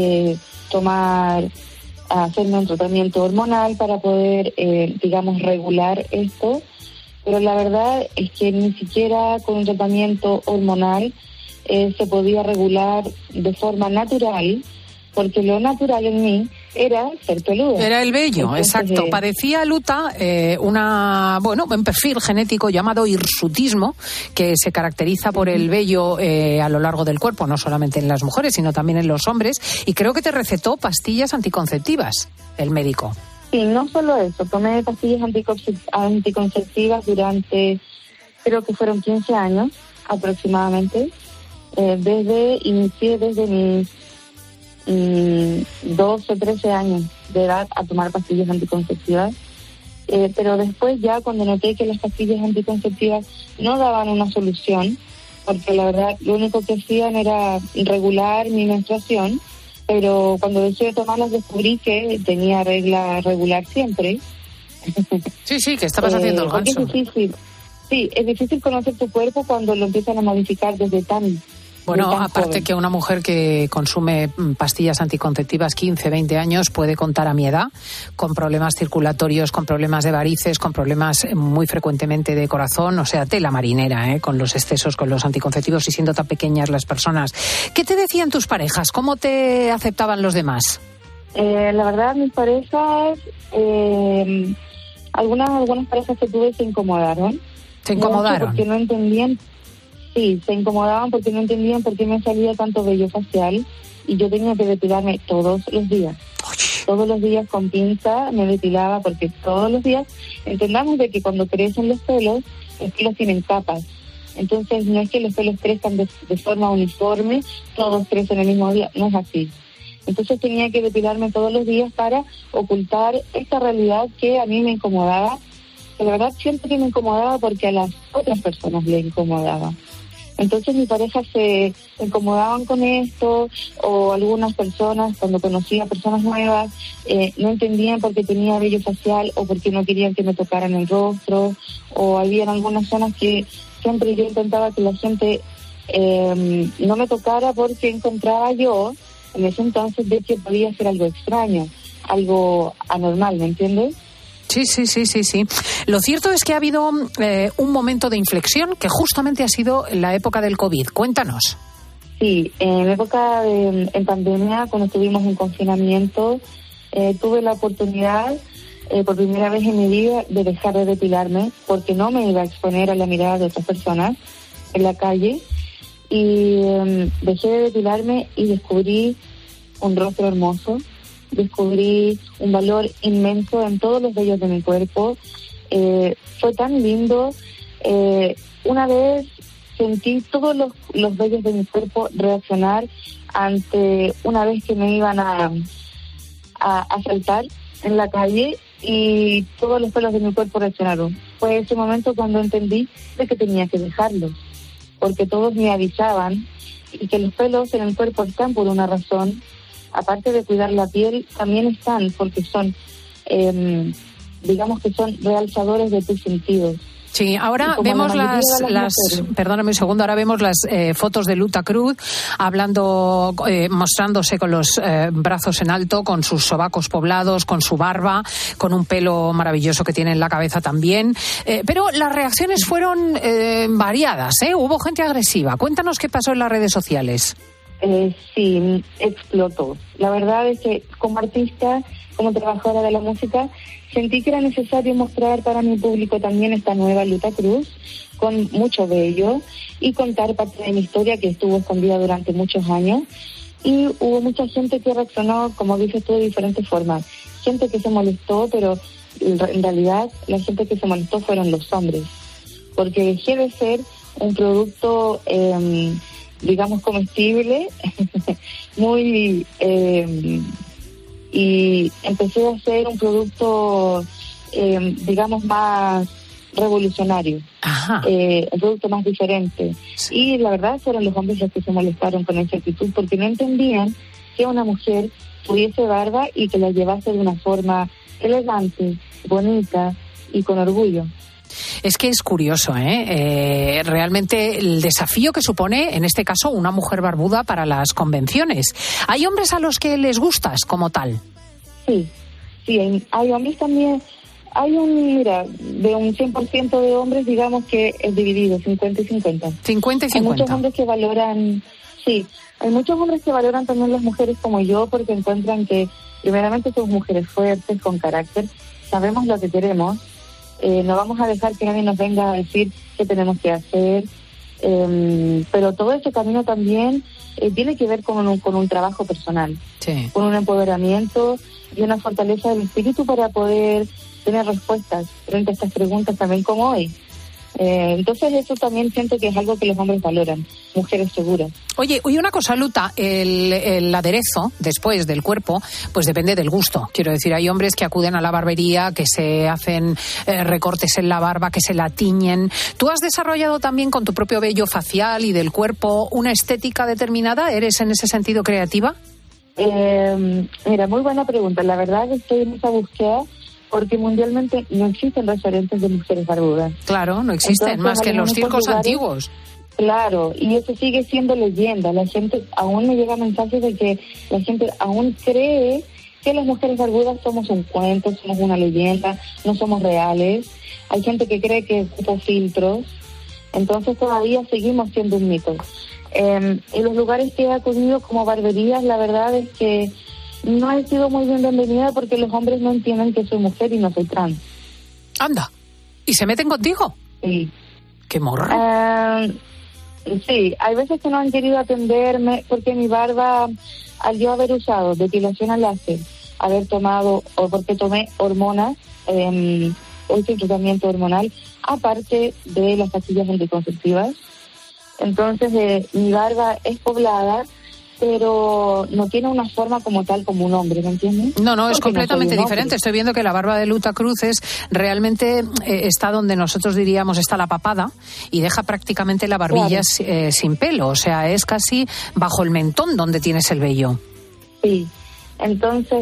hacerme un tratamiento hormonal para poder, digamos, regular esto, pero la verdad es que ni siquiera con un tratamiento hormonal se podía regular de forma natural, porque lo natural en mí era ser peluda. Era el vello, entonces, exacto. Padecía Luta un perfil genético llamado hirsutismo, que se caracteriza por el vello a lo largo del cuerpo, no solamente en las mujeres, sino también en los hombres, y creo que te recetó pastillas anticonceptivas, el médico. Sí, no solo eso, tomé pastillas anticonceptivas durante, creo que fueron 15 años aproximadamente. Inicié desde mis 12, 13 años de edad a tomar pastillas anticonceptivas pero después ya cuando noté que las pastillas anticonceptivas no daban una solución, porque la verdad lo único que hacían era regular mi menstruación, pero cuando dejé de tomarlas descubrí que tenía regla regular siempre. Sí, que estabas haciendo el ganso. Es difícil conocer tu cuerpo cuando lo empiezan a modificar desde tan... Bueno, aparte que una mujer que consume pastillas anticonceptivas 15, 20 años puede contar a mi edad con problemas circulatorios, con problemas de varices, con problemas muy frecuentemente de corazón, o sea, tela marinera, con los excesos, con los anticonceptivos y siendo tan pequeñas las personas. ¿Qué te decían tus parejas? ¿Cómo te aceptaban los demás? La verdad, mis parejas, algunas parejas que tuve se incomodaron. ¿Se incomodaron? Porque no entendían. Sí, se incomodaban porque no entendían por qué me salía tanto vello facial y yo tenía que depilarme todos los días. Todos los días con pinza me depilaba porque todos los días entendamos de que cuando crecen los pelos tienen capas. Entonces no es que los pelos crezcan de forma uniforme, todos crecen el mismo día, no es así. Entonces tenía que depilarme todos los días para ocultar esta realidad que a mí me incomodaba. La verdad siempre que me incomodaba porque a las otras personas le incomodaba. Entonces mi pareja se incomodaban con esto, o algunas personas, cuando conocía personas nuevas, no entendían por qué tenía vello facial o por qué no querían que me tocaran el rostro, o había algunas zonas que siempre yo intentaba que la gente no me tocara porque encontraba yo en ese entonces de que podía ser algo extraño, algo anormal, ¿me entiendes? Sí. Lo cierto es que ha habido un momento de inflexión que justamente ha sido la época del COVID. Cuéntanos. Sí, en época en pandemia, cuando estuvimos en confinamiento, tuve la oportunidad por primera vez en mi vida de dejar de depilarme porque no me iba a exponer a la mirada de otras personas en la calle y dejé de depilarme y descubrí un rostro hermoso. Descubrí un valor inmenso en todos los vellos de mi cuerpo. Fue tan lindo. Una vez sentí todos los vellos de mi cuerpo reaccionar ante una vez que me iban a asaltar en la calle y todos los pelos de mi cuerpo reaccionaron. Fue ese momento cuando entendí de que tenía que dejarlos, porque todos me avisaban y que los pelos en el cuerpo están por una razón. Aparte de cuidar la piel, también están porque son, digamos que son realzadores de tus sentidos. Sí, ahora vemos perdóname un segundo, ahora vemos las fotos de Luta Cruz hablando, mostrándose con los brazos en alto, con sus sobacos poblados, con su barba, con un pelo maravilloso que tiene en la cabeza también. Pero las reacciones fueron variadas, Hubo gente agresiva. Cuéntanos qué pasó en las redes sociales. Sí, explotó. La verdad es que como artista, como trabajadora de la música, sentí que era necesario mostrar para mi público también esta nueva Luta Cruz, con mucho vello, y contar parte de mi historia que estuvo escondida durante muchos años. Y hubo mucha gente que reaccionó, como dices tú, de diferentes formas. Gente que se molestó, pero en realidad la gente que se molestó fueron los hombres, porque dejé de ser un producto digamos comestible muy y empecé a hacer un producto digamos más revolucionario, un producto más diferente. Sí. Y la verdad fueron los hombres los que se molestaron con esa actitud porque no entendían que una mujer tuviese barba y que la llevase de una forma elegante, bonita y con orgullo. Es que es curioso, realmente el desafío que supone, en este caso, una mujer barbuda para las convenciones. ¿Hay hombres a los que les gustas como tal? Sí, hay hombres también. Hay de un 100% de hombres, digamos que es dividido, 50 y 50. 50 y 50. Hay muchos hombres que valoran, hay muchos hombres que valoran también las mujeres como yo porque encuentran que, primeramente, somos mujeres fuertes, con carácter, sabemos lo que queremos. No vamos a dejar que nadie nos venga a decir qué tenemos que hacer, pero todo ese camino también tiene que ver con un trabajo personal, con un empoderamiento y una fortaleza del espíritu para poder tener respuestas frente a estas preguntas también como hoy. Entonces eso también siento que es algo que los hombres valoran, mujeres seguras. Oye, una cosa, Luta, el aderezo después del cuerpo, pues depende del gusto. Quiero decir, hay hombres que acuden a la barbería, que se hacen recortes en la barba, que se la tiñen. ¿Tú has desarrollado también con tu propio vello facial y del cuerpo una estética determinada? ¿Eres en ese sentido creativa? Mira, muy buena pregunta. La verdad es que estoy en esa búsqueda porque mundialmente no existen referentes de mujeres barbudas. Claro, no existen. Entonces, más que en los circos antiguos. Claro, y eso sigue siendo leyenda. La gente, aún me llega mensajes de que la gente aún cree que las mujeres barbudas somos un cuento, somos una leyenda, no somos reales. Hay gente que cree que ocupo filtros. Entonces todavía seguimos siendo un mito. En los lugares que he acudido como barberías, la verdad es que no he sido muy bien bienvenida porque los hombres no entienden que soy mujer y no soy trans. Anda, ¿y se meten contigo? Sí. ¿Qué morra? Sí, hay veces que no han querido atenderme porque mi barba, al yo haber usado depilación al láser, haber tomado, o porque tomé hormonas, hoy sin tratamiento hormonal, aparte de las pastillas anticonceptivas. Entonces mi barba es poblada, pero no tiene una forma como tal como un hombre, ¿me entiendes? No, es completamente diferente. Estoy viendo que la barba de Luta Cruz realmente está donde nosotros diríamos está la papada y deja prácticamente la barbilla sin pelo, o sea, es casi bajo el mentón donde tienes el vello. Sí, entonces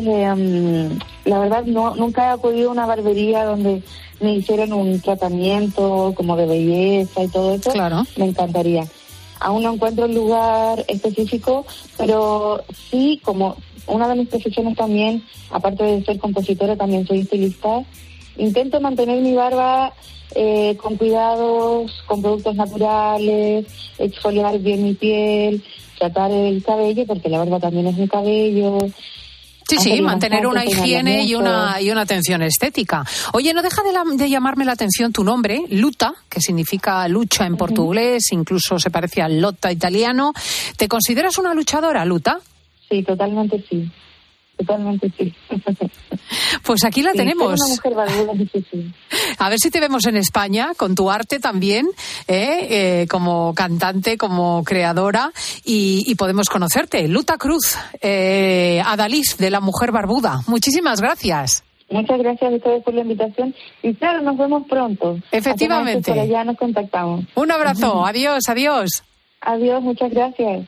la verdad nunca he acudido a una barbería donde me hicieran un tratamiento como de belleza y todo eso. Claro. Me encantaría. Aún no encuentro el lugar específico, pero sí, como una de mis profesiones también, aparte de ser compositora, también soy estilista, intento mantener mi barba con cuidados, con productos naturales, exfoliar bien mi piel, tratar el cabello, porque la barba también es mi cabello. Sí, mantener una higiene y una atención estética. Oye, no deja de llamarme la atención tu nombre, Luta, que significa lucha en portugués, incluso se parece al lotta italiano. ¿Te consideras una luchadora, Luta? Sí, totalmente sí. Totalmente sí. Pues aquí la tenemos. Soy una mujer barbuda difícil. A ver si te vemos en España con tu arte también, como cantante, como creadora, y podemos conocerte. Luta Cruz, Adalys de La Mujer Barbuda. Muchísimas gracias. Muchas gracias a ustedes por la invitación y claro, nos vemos pronto. Efectivamente. Por allá nos contactamos. Un abrazo. Adiós, adiós. Adiós, muchas gracias.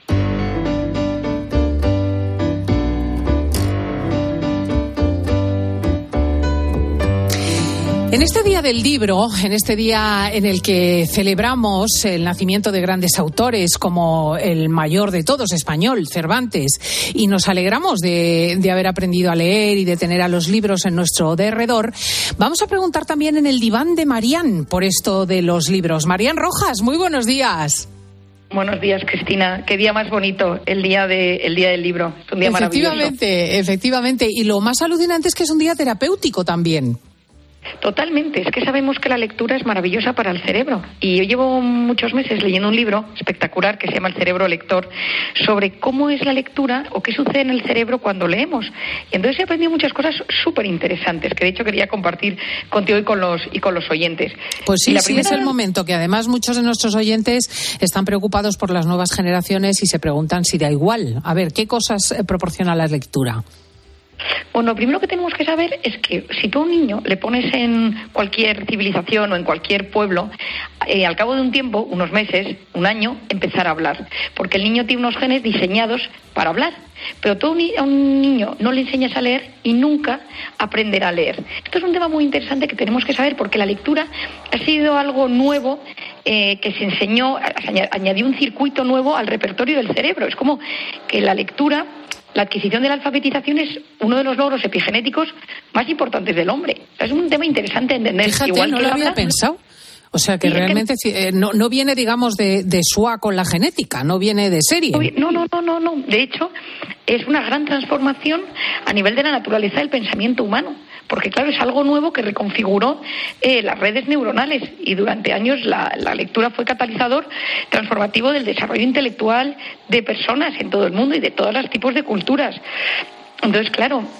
En este día del libro, en este día en el que celebramos el nacimiento de grandes autores como el mayor de todos, español, Cervantes, y nos alegramos de haber aprendido a leer y de tener a los libros en nuestro derredor, vamos a preguntar también en el diván de Marían por esto de los libros. Marían Rojas, muy buenos días. Buenos días, Cristina. Qué día más bonito, el día del libro. Es un día maravilloso. Efectivamente. Y lo más alucinante es que es un día terapéutico también. Totalmente, es que sabemos que la lectura es maravillosa para el cerebro y yo llevo muchos meses leyendo un libro espectacular que se llama El cerebro lector sobre cómo es la lectura o qué sucede en el cerebro cuando leemos y entonces he aprendido muchas cosas súper interesantes que de hecho quería compartir contigo y con los oyentes. Pues sí, es el momento que además muchos de nuestros oyentes están preocupados por las nuevas generaciones y se preguntan si da igual. A ver, ¿qué cosas proporciona la lectura? Bueno, lo primero que tenemos que saber es que si tú a un niño le pones en cualquier civilización o en cualquier pueblo, al cabo de un tiempo, unos meses, un año, empezar a hablar. Porque el niño tiene unos genes diseñados para hablar. Pero tú a un niño no le enseñas a leer y nunca aprenderá a leer. Esto es un tema muy interesante que tenemos que saber porque la lectura ha sido algo nuevo que se enseñó, añadió un circuito nuevo al repertorio del cerebro. Es como que la lectura... La adquisición de la alfabetización es uno de los logros epigenéticos más importantes del hombre. O sea, es un tema interesante de entender. Fíjate, igual no que lo había pensado. O sea, que sí, realmente no viene, digamos, de SUA con la genética, no viene de serie. No. De hecho, es una gran transformación a nivel de la naturaleza del pensamiento humano. Porque, claro, es algo nuevo que reconfiguró las redes neuronales y durante años la lectura fue catalizador transformativo del desarrollo intelectual de personas en todo el mundo y de todos los tipos de culturas. Entonces, claro,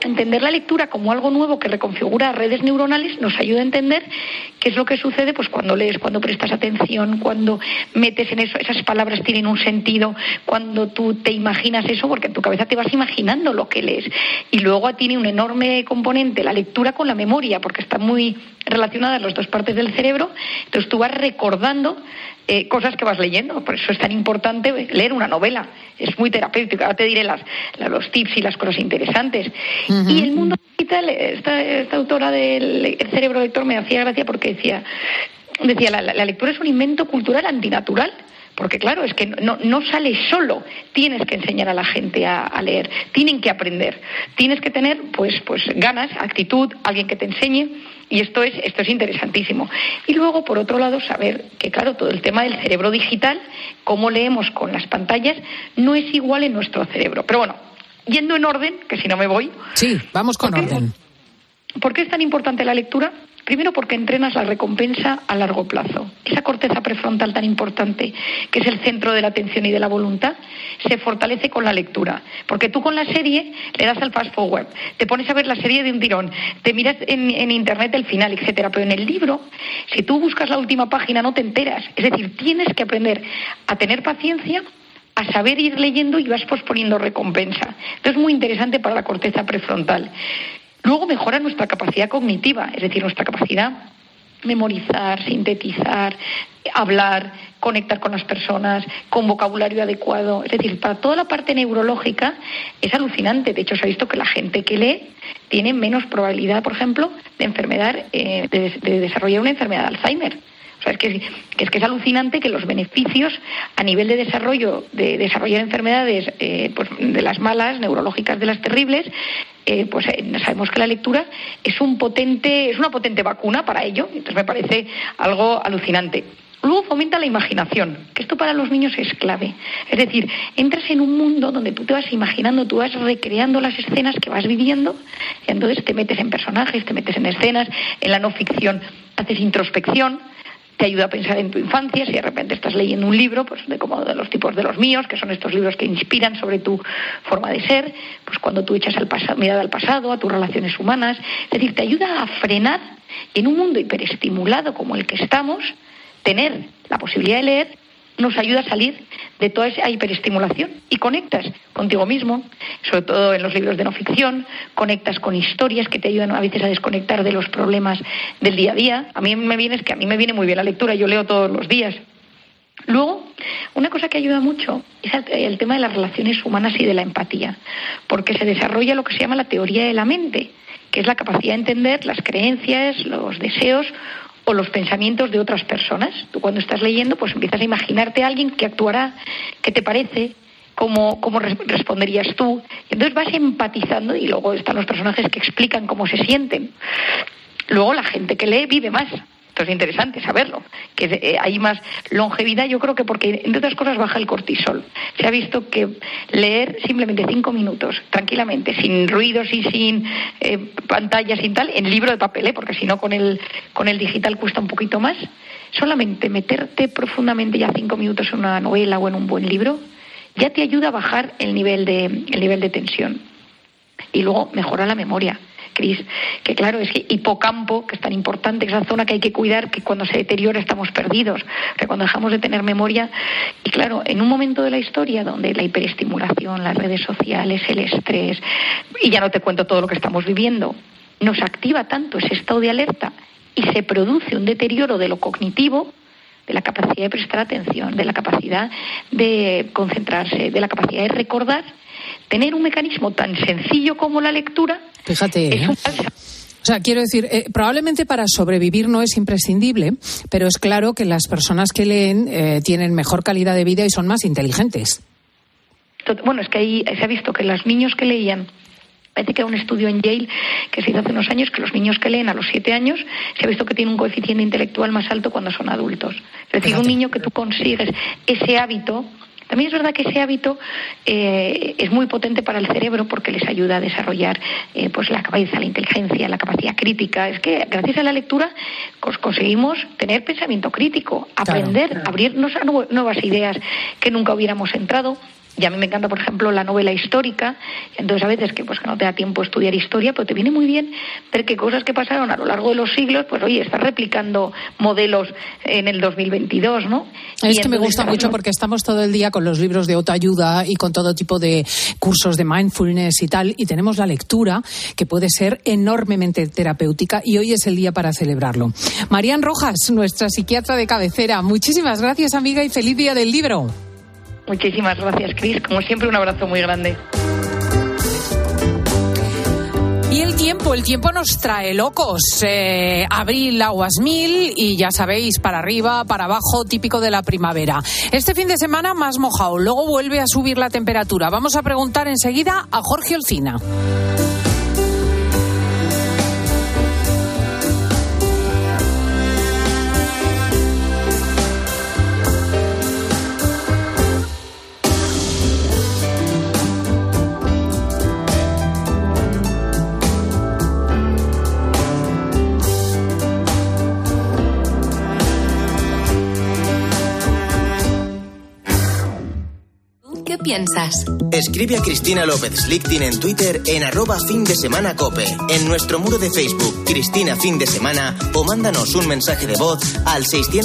entender la lectura como algo nuevo que reconfigura redes neuronales nos ayuda a entender qué es lo que sucede pues cuando lees, cuando prestas atención, cuando metes en eso, esas palabras tienen un sentido, cuando tú te imaginas eso, porque en tu cabeza te vas imaginando lo que lees. Y luego tiene un enorme componente la lectura con la memoria, porque están muy relacionadas las dos partes del cerebro, entonces tú vas recordando cosas que vas leyendo. Por eso es tan importante leer una novela, es muy terapéutico. Ahora te diré los tips y las cosas interesantes. Uh-huh. Y el mundo digital, esta autora del cerebro lector me hacía gracia porque decía la lectura es un invento cultural antinatural. Porque claro, es que no sale solo, tienes que enseñar a la gente a leer, tienen que aprender, tienes que tener pues ganas, actitud, alguien que te enseñe, y esto es interesantísimo. Y luego, por otro lado, saber que claro, todo el tema del cerebro digital, cómo leemos con las pantallas, no es igual en nuestro cerebro. Pero bueno, yendo en orden, que si no me voy. Sí, vamos con orden. ¿Por qué es tan importante la lectura? Primero porque entrenas la recompensa a largo plazo. Esa corteza prefrontal tan importante, que es el centro de la atención y de la voluntad, se fortalece con la lectura. Porque tú con la serie le das al fast forward, te pones a ver la serie de un tirón, te miras en internet el final, etcétera. Pero en el libro, si tú buscas la última página no te enteras. Es decir, tienes que aprender a tener paciencia, a saber ir leyendo y vas posponiendo recompensa. Entonces es muy interesante para la corteza prefrontal. Luego mejora nuestra capacidad cognitiva, es decir, nuestra capacidad memorizar, sintetizar, hablar, conectar con las personas, con vocabulario adecuado. Es decir, para toda la parte neurológica es alucinante. De hecho, se ha visto que la gente que lee tiene menos probabilidad, por ejemplo, de desarrollar una enfermedad de Alzheimer. O sea, es que es alucinante que los beneficios a nivel de desarrollar enfermedades de las malas, neurológicas de las terribles, sabemos que la lectura es una potente vacuna para ello. Entonces me parece algo alucinante. Luego fomenta la imaginación, que esto para los niños es clave. Es decir, entras en un mundo donde tú te vas imaginando, tú vas recreando las escenas que vas viviendo, y entonces te metes en personajes, te metes en escenas, en la no ficción haces introspección, te ayuda a pensar en tu infancia. Si de repente estás leyendo un libro, pues como de los tipos de los míos, que son estos libros que inspiran sobre tu forma de ser, pues cuando tú echas mirada al pasado, a tus relaciones humanas, es decir, te ayuda a frenar, y en un mundo hiperestimulado como el que estamos, tener la posibilidad de leer nos ayuda a salir de toda esa hiperestimulación y conectas contigo mismo, sobre todo en los libros de no ficción, conectas con historias que te ayudan a veces a desconectar de los problemas del día a día. A mí me viene muy bien la lectura, yo leo todos los días. Luego, una cosa que ayuda mucho es el tema de las relaciones humanas y de la empatía, porque se desarrolla lo que se llama la teoría de la mente, que es la capacidad de entender las creencias, los deseos o los pensamientos de otras personas. Tú cuando estás leyendo, pues empiezas a imaginarte a alguien que actuará, qué te parece, cómo responderías tú. Y entonces vas empatizando, y luego están los personajes que explican cómo se sienten. Luego la gente que lee vive más. Esto es interesante saberlo, que hay más longevidad, yo creo que porque, entre otras cosas, baja el cortisol. Se ha visto que leer simplemente 5 minutos, tranquilamente, sin ruidos y sin pantallas, sin tal, en libro de papel, porque si no con el digital cuesta un poquito más, solamente meterte profundamente ya 5 minutos en una novela o en un buen libro, ya te ayuda a bajar el nivel de tensión. Y luego mejora la memoria. Cris, que claro, es que hipocampo, que es tan importante, esa zona que hay que cuidar, que cuando se deteriora estamos perdidos, que cuando dejamos de tener memoria, y claro, en un momento de la historia donde la hiperestimulación, las redes sociales, el estrés, y ya no te cuento todo lo que estamos viviendo, nos activa tanto ese estado de alerta y se produce un deterioro de lo cognitivo, de la capacidad de prestar atención, de la capacidad de concentrarse, de la capacidad de recordar. Tener un mecanismo tan sencillo como la lectura. Fíjate, o sea, quiero decir, probablemente para sobrevivir no es imprescindible, pero es claro que las personas que leen tienen mejor calidad de vida y son más inteligentes. Bueno, es que ahí se ha visto que los niños que leían, parece que hay un estudio en Yale que se hizo hace unos años, que los niños que leen a los 7 años se ha visto que tienen un coeficiente intelectual más alto cuando son adultos. Es decir, un niño que tú consigues ese hábito. También es verdad que ese hábito es muy potente para el cerebro porque les ayuda a desarrollar pues la cabeza, la inteligencia, la capacidad crítica. Es que gracias a la lectura conseguimos tener pensamiento crítico, aprender, abrirnos a nuevas ideas que nunca hubiéramos entrado. Y a mí me encanta, por ejemplo, la novela histórica. Entonces, a veces que no te da tiempo a estudiar historia, pero te viene muy bien ver que cosas que pasaron a lo largo de los siglos, pues oye, estás replicando modelos en el 2022, ¿no? Es que me gusta mucho porque estamos todo el día con los libros de autoayuda y con todo tipo de cursos de mindfulness y tal, y tenemos la lectura, que puede ser enormemente terapéutica, y hoy es el día para celebrarlo. Marían Rojas, nuestra psiquiatra de cabecera, muchísimas gracias, amiga, y feliz día del libro. Muchísimas gracias, Cris. Como siempre, un abrazo muy grande. Y el tiempo nos trae locos. Abril, aguas mil, y ya sabéis, para arriba, para abajo, típico de la primavera. Este fin de semana más mojado, luego vuelve a subir la temperatura. Vamos a preguntar enseguida a Jorge Olcina. ¿Qué piensas? Escribe a Cristina López Slichting en Twitter en @findesemanacope, en nuestro muro de Facebook Cristina Fin de Semana, o mándanos un mensaje de voz al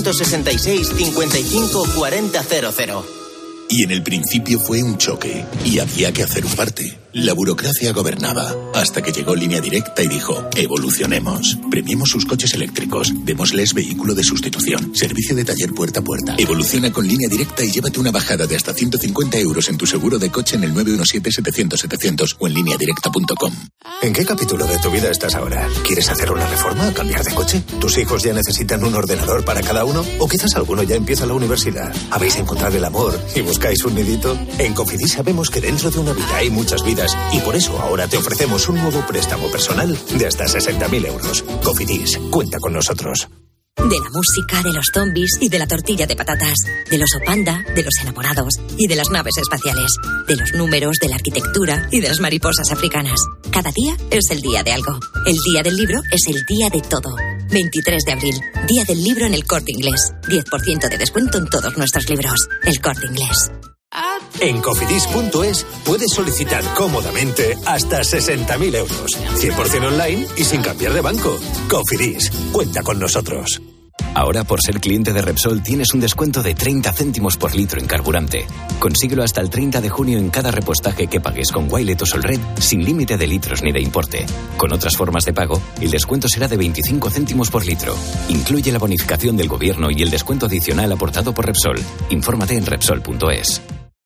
666 55 40 00. Y en el principio fue un choque, y había que hacer un parte. La burocracia gobernaba, hasta que llegó Línea Directa y dijo: evolucionemos. Premiemos sus coches eléctricos, démosles vehículo de sustitución, servicio de taller puerta a puerta. Evoluciona con Línea Directa y llévate una bajada de hasta 150 euros en tu seguro de coche en el 917-700-700 o en lineadirecta.com. ¿En qué capítulo de tu vida estás ahora? ¿Quieres hacer una reforma o cambiar de coche? ¿Tus hijos ya necesitan un ordenador para cada uno? ¿O quizás alguno ya empieza la universidad? ¿Habéis encontrado el amor y buscáis un nidito? En Cofidis sabemos que dentro de una vida hay muchas vidas, y por eso ahora te ofrecemos un nuevo préstamo personal de hasta 60.000 euros. Cofidis, cuenta con nosotros. De la música, de los zombies y de la tortilla de patatas, del oso panda, de los enamorados y de las naves espaciales, de los números, de la arquitectura y de las mariposas africanas. Cada día es el día de algo. El día del libro es el día de todo. 23 de abril, día del libro en El Corte Inglés. 10% de descuento en todos nuestros libros. El Corte Inglés. En Cofidis.es puedes solicitar cómodamente hasta 60.000 euros. 100% online y sin cambiar de banco. Cofidis, cuenta con nosotros. Ahora, por ser cliente de Repsol, tienes un descuento de 30 céntimos por litro en carburante. Consíguelo hasta el 30 de junio en cada repostaje que pagues con Wilet o Solred, sin límite de litros ni de importe. Con otras formas de pago, el descuento será de 25 céntimos por litro. Incluye la bonificación del gobierno y el descuento adicional aportado por Repsol. Infórmate en Repsol.es.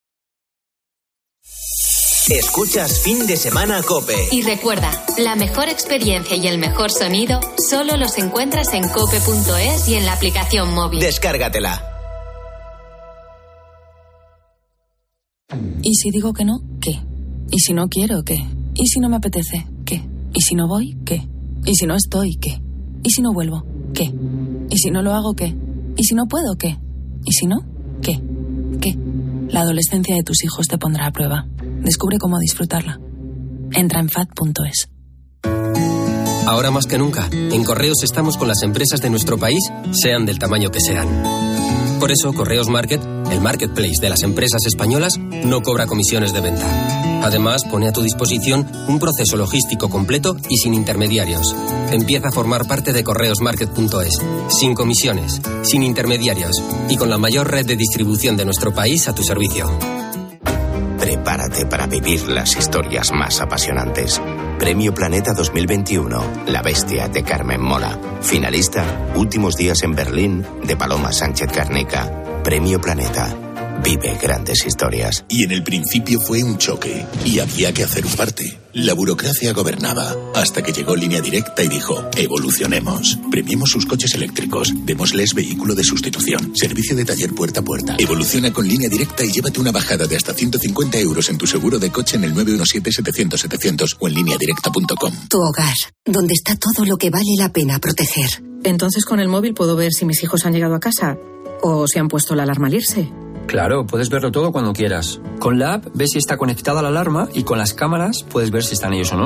Escuchas Fin de Semana COPE. Y recuerda, la mejor experiencia y el mejor sonido solo los encuentras en cope.es y en la aplicación móvil. Descárgatela. ¿Y si digo que no? ¿Qué? ¿Y si no quiero? ¿Qué? ¿Y si no me apetece? ¿Qué? ¿Y si no voy? ¿Qué? ¿Y si no estoy? ¿Qué? ¿Y si no vuelvo? ¿Qué? ¿Y si no lo hago? ¿Qué? ¿Y si no puedo? ¿Qué? ¿Y si no? ¿Qué? ¿Qué? La adolescencia de tus hijos te pondrá a prueba. Descubre cómo disfrutarla. Entra en FAD.es. Ahora más que nunca, en Correos estamos con las empresas de nuestro país, sean del tamaño que sean. Por eso, Correos Market, el marketplace de las empresas españolas, no cobra comisiones de venta. Además, pone a tu disposición un proceso logístico completo y sin intermediarios. Empieza a formar parte de correosmarket.es, sin comisiones, sin intermediarios y con la mayor red de distribución de nuestro país a tu servicio. Prepárate para vivir las historias más apasionantes. Premio Planeta 2021, La Bestia, de Carmen Mola. Finalista, Últimos días en Berlín, de Paloma Sánchez Garnica. Premio Planeta. Vive grandes historias. Y en el principio fue un choque, y había que hacer un parte. La burocracia gobernaba, hasta que llegó Línea Directa y dijo: evolucionemos. Premiemos sus coches eléctricos, démosles vehículo de sustitución, servicio de taller puerta a puerta. Evoluciona con Línea Directa y llévate una bajada de hasta 150 euros en tu seguro de coche en el 917-700-700 o en lineadirecta.com. Tu hogar, donde está todo lo que vale la pena proteger. Entonces con el móvil puedo ver si mis hijos han llegado a casa o si han puesto la alarma al irse. Claro, puedes verlo todo cuando quieras. Con la app ves si está conectada la alarma y con las cámaras puedes ver si están ellos o no.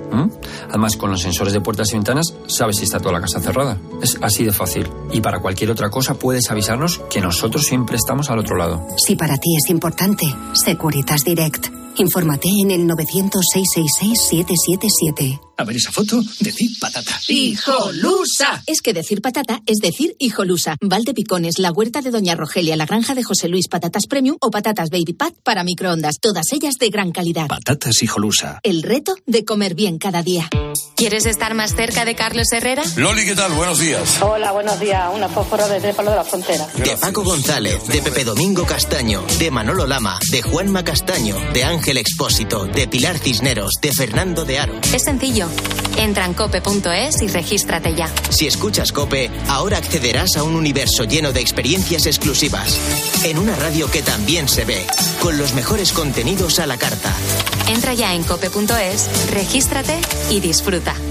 Además, con los sensores de puertas y ventanas, sabes si está toda la casa cerrada. Es así de fácil. Y para cualquier otra cosa, puedes avisarnos que nosotros siempre estamos al otro lado. Si para ti es importante, Securitas Direct. Infórmate en el 900-666-777. A ver esa foto, decir patata. ¡Hijolusa! Es que decir patata es decir hijolusa. Valdepicones, la huerta de Doña Rogelia, la granja de José Luis, patatas premium o patatas baby pat para microondas. Todas ellas de gran calidad. Patatas hijolusa. El reto de comer bien cada día. ¿Quieres estar más cerca de Carlos Herrera? Loli, ¿qué tal? Buenos días. Hola, buenos días. Una fósforo desde Palo de la Frontera. De Paco González, de Pepe Domingo Castaño, de Manolo Lama, de Juanma Castaño, de Ángel Expósito, de Pilar Cisneros, de Fernando de Aro. Es sencillo. Entra en cope.es y regístrate ya. Si escuchas COPE, ahora accederás a un universo lleno de experiencias exclusivas. En una radio que también se ve, con los mejores contenidos a la carta. Entra ya en cope.es, regístrate y disfruta.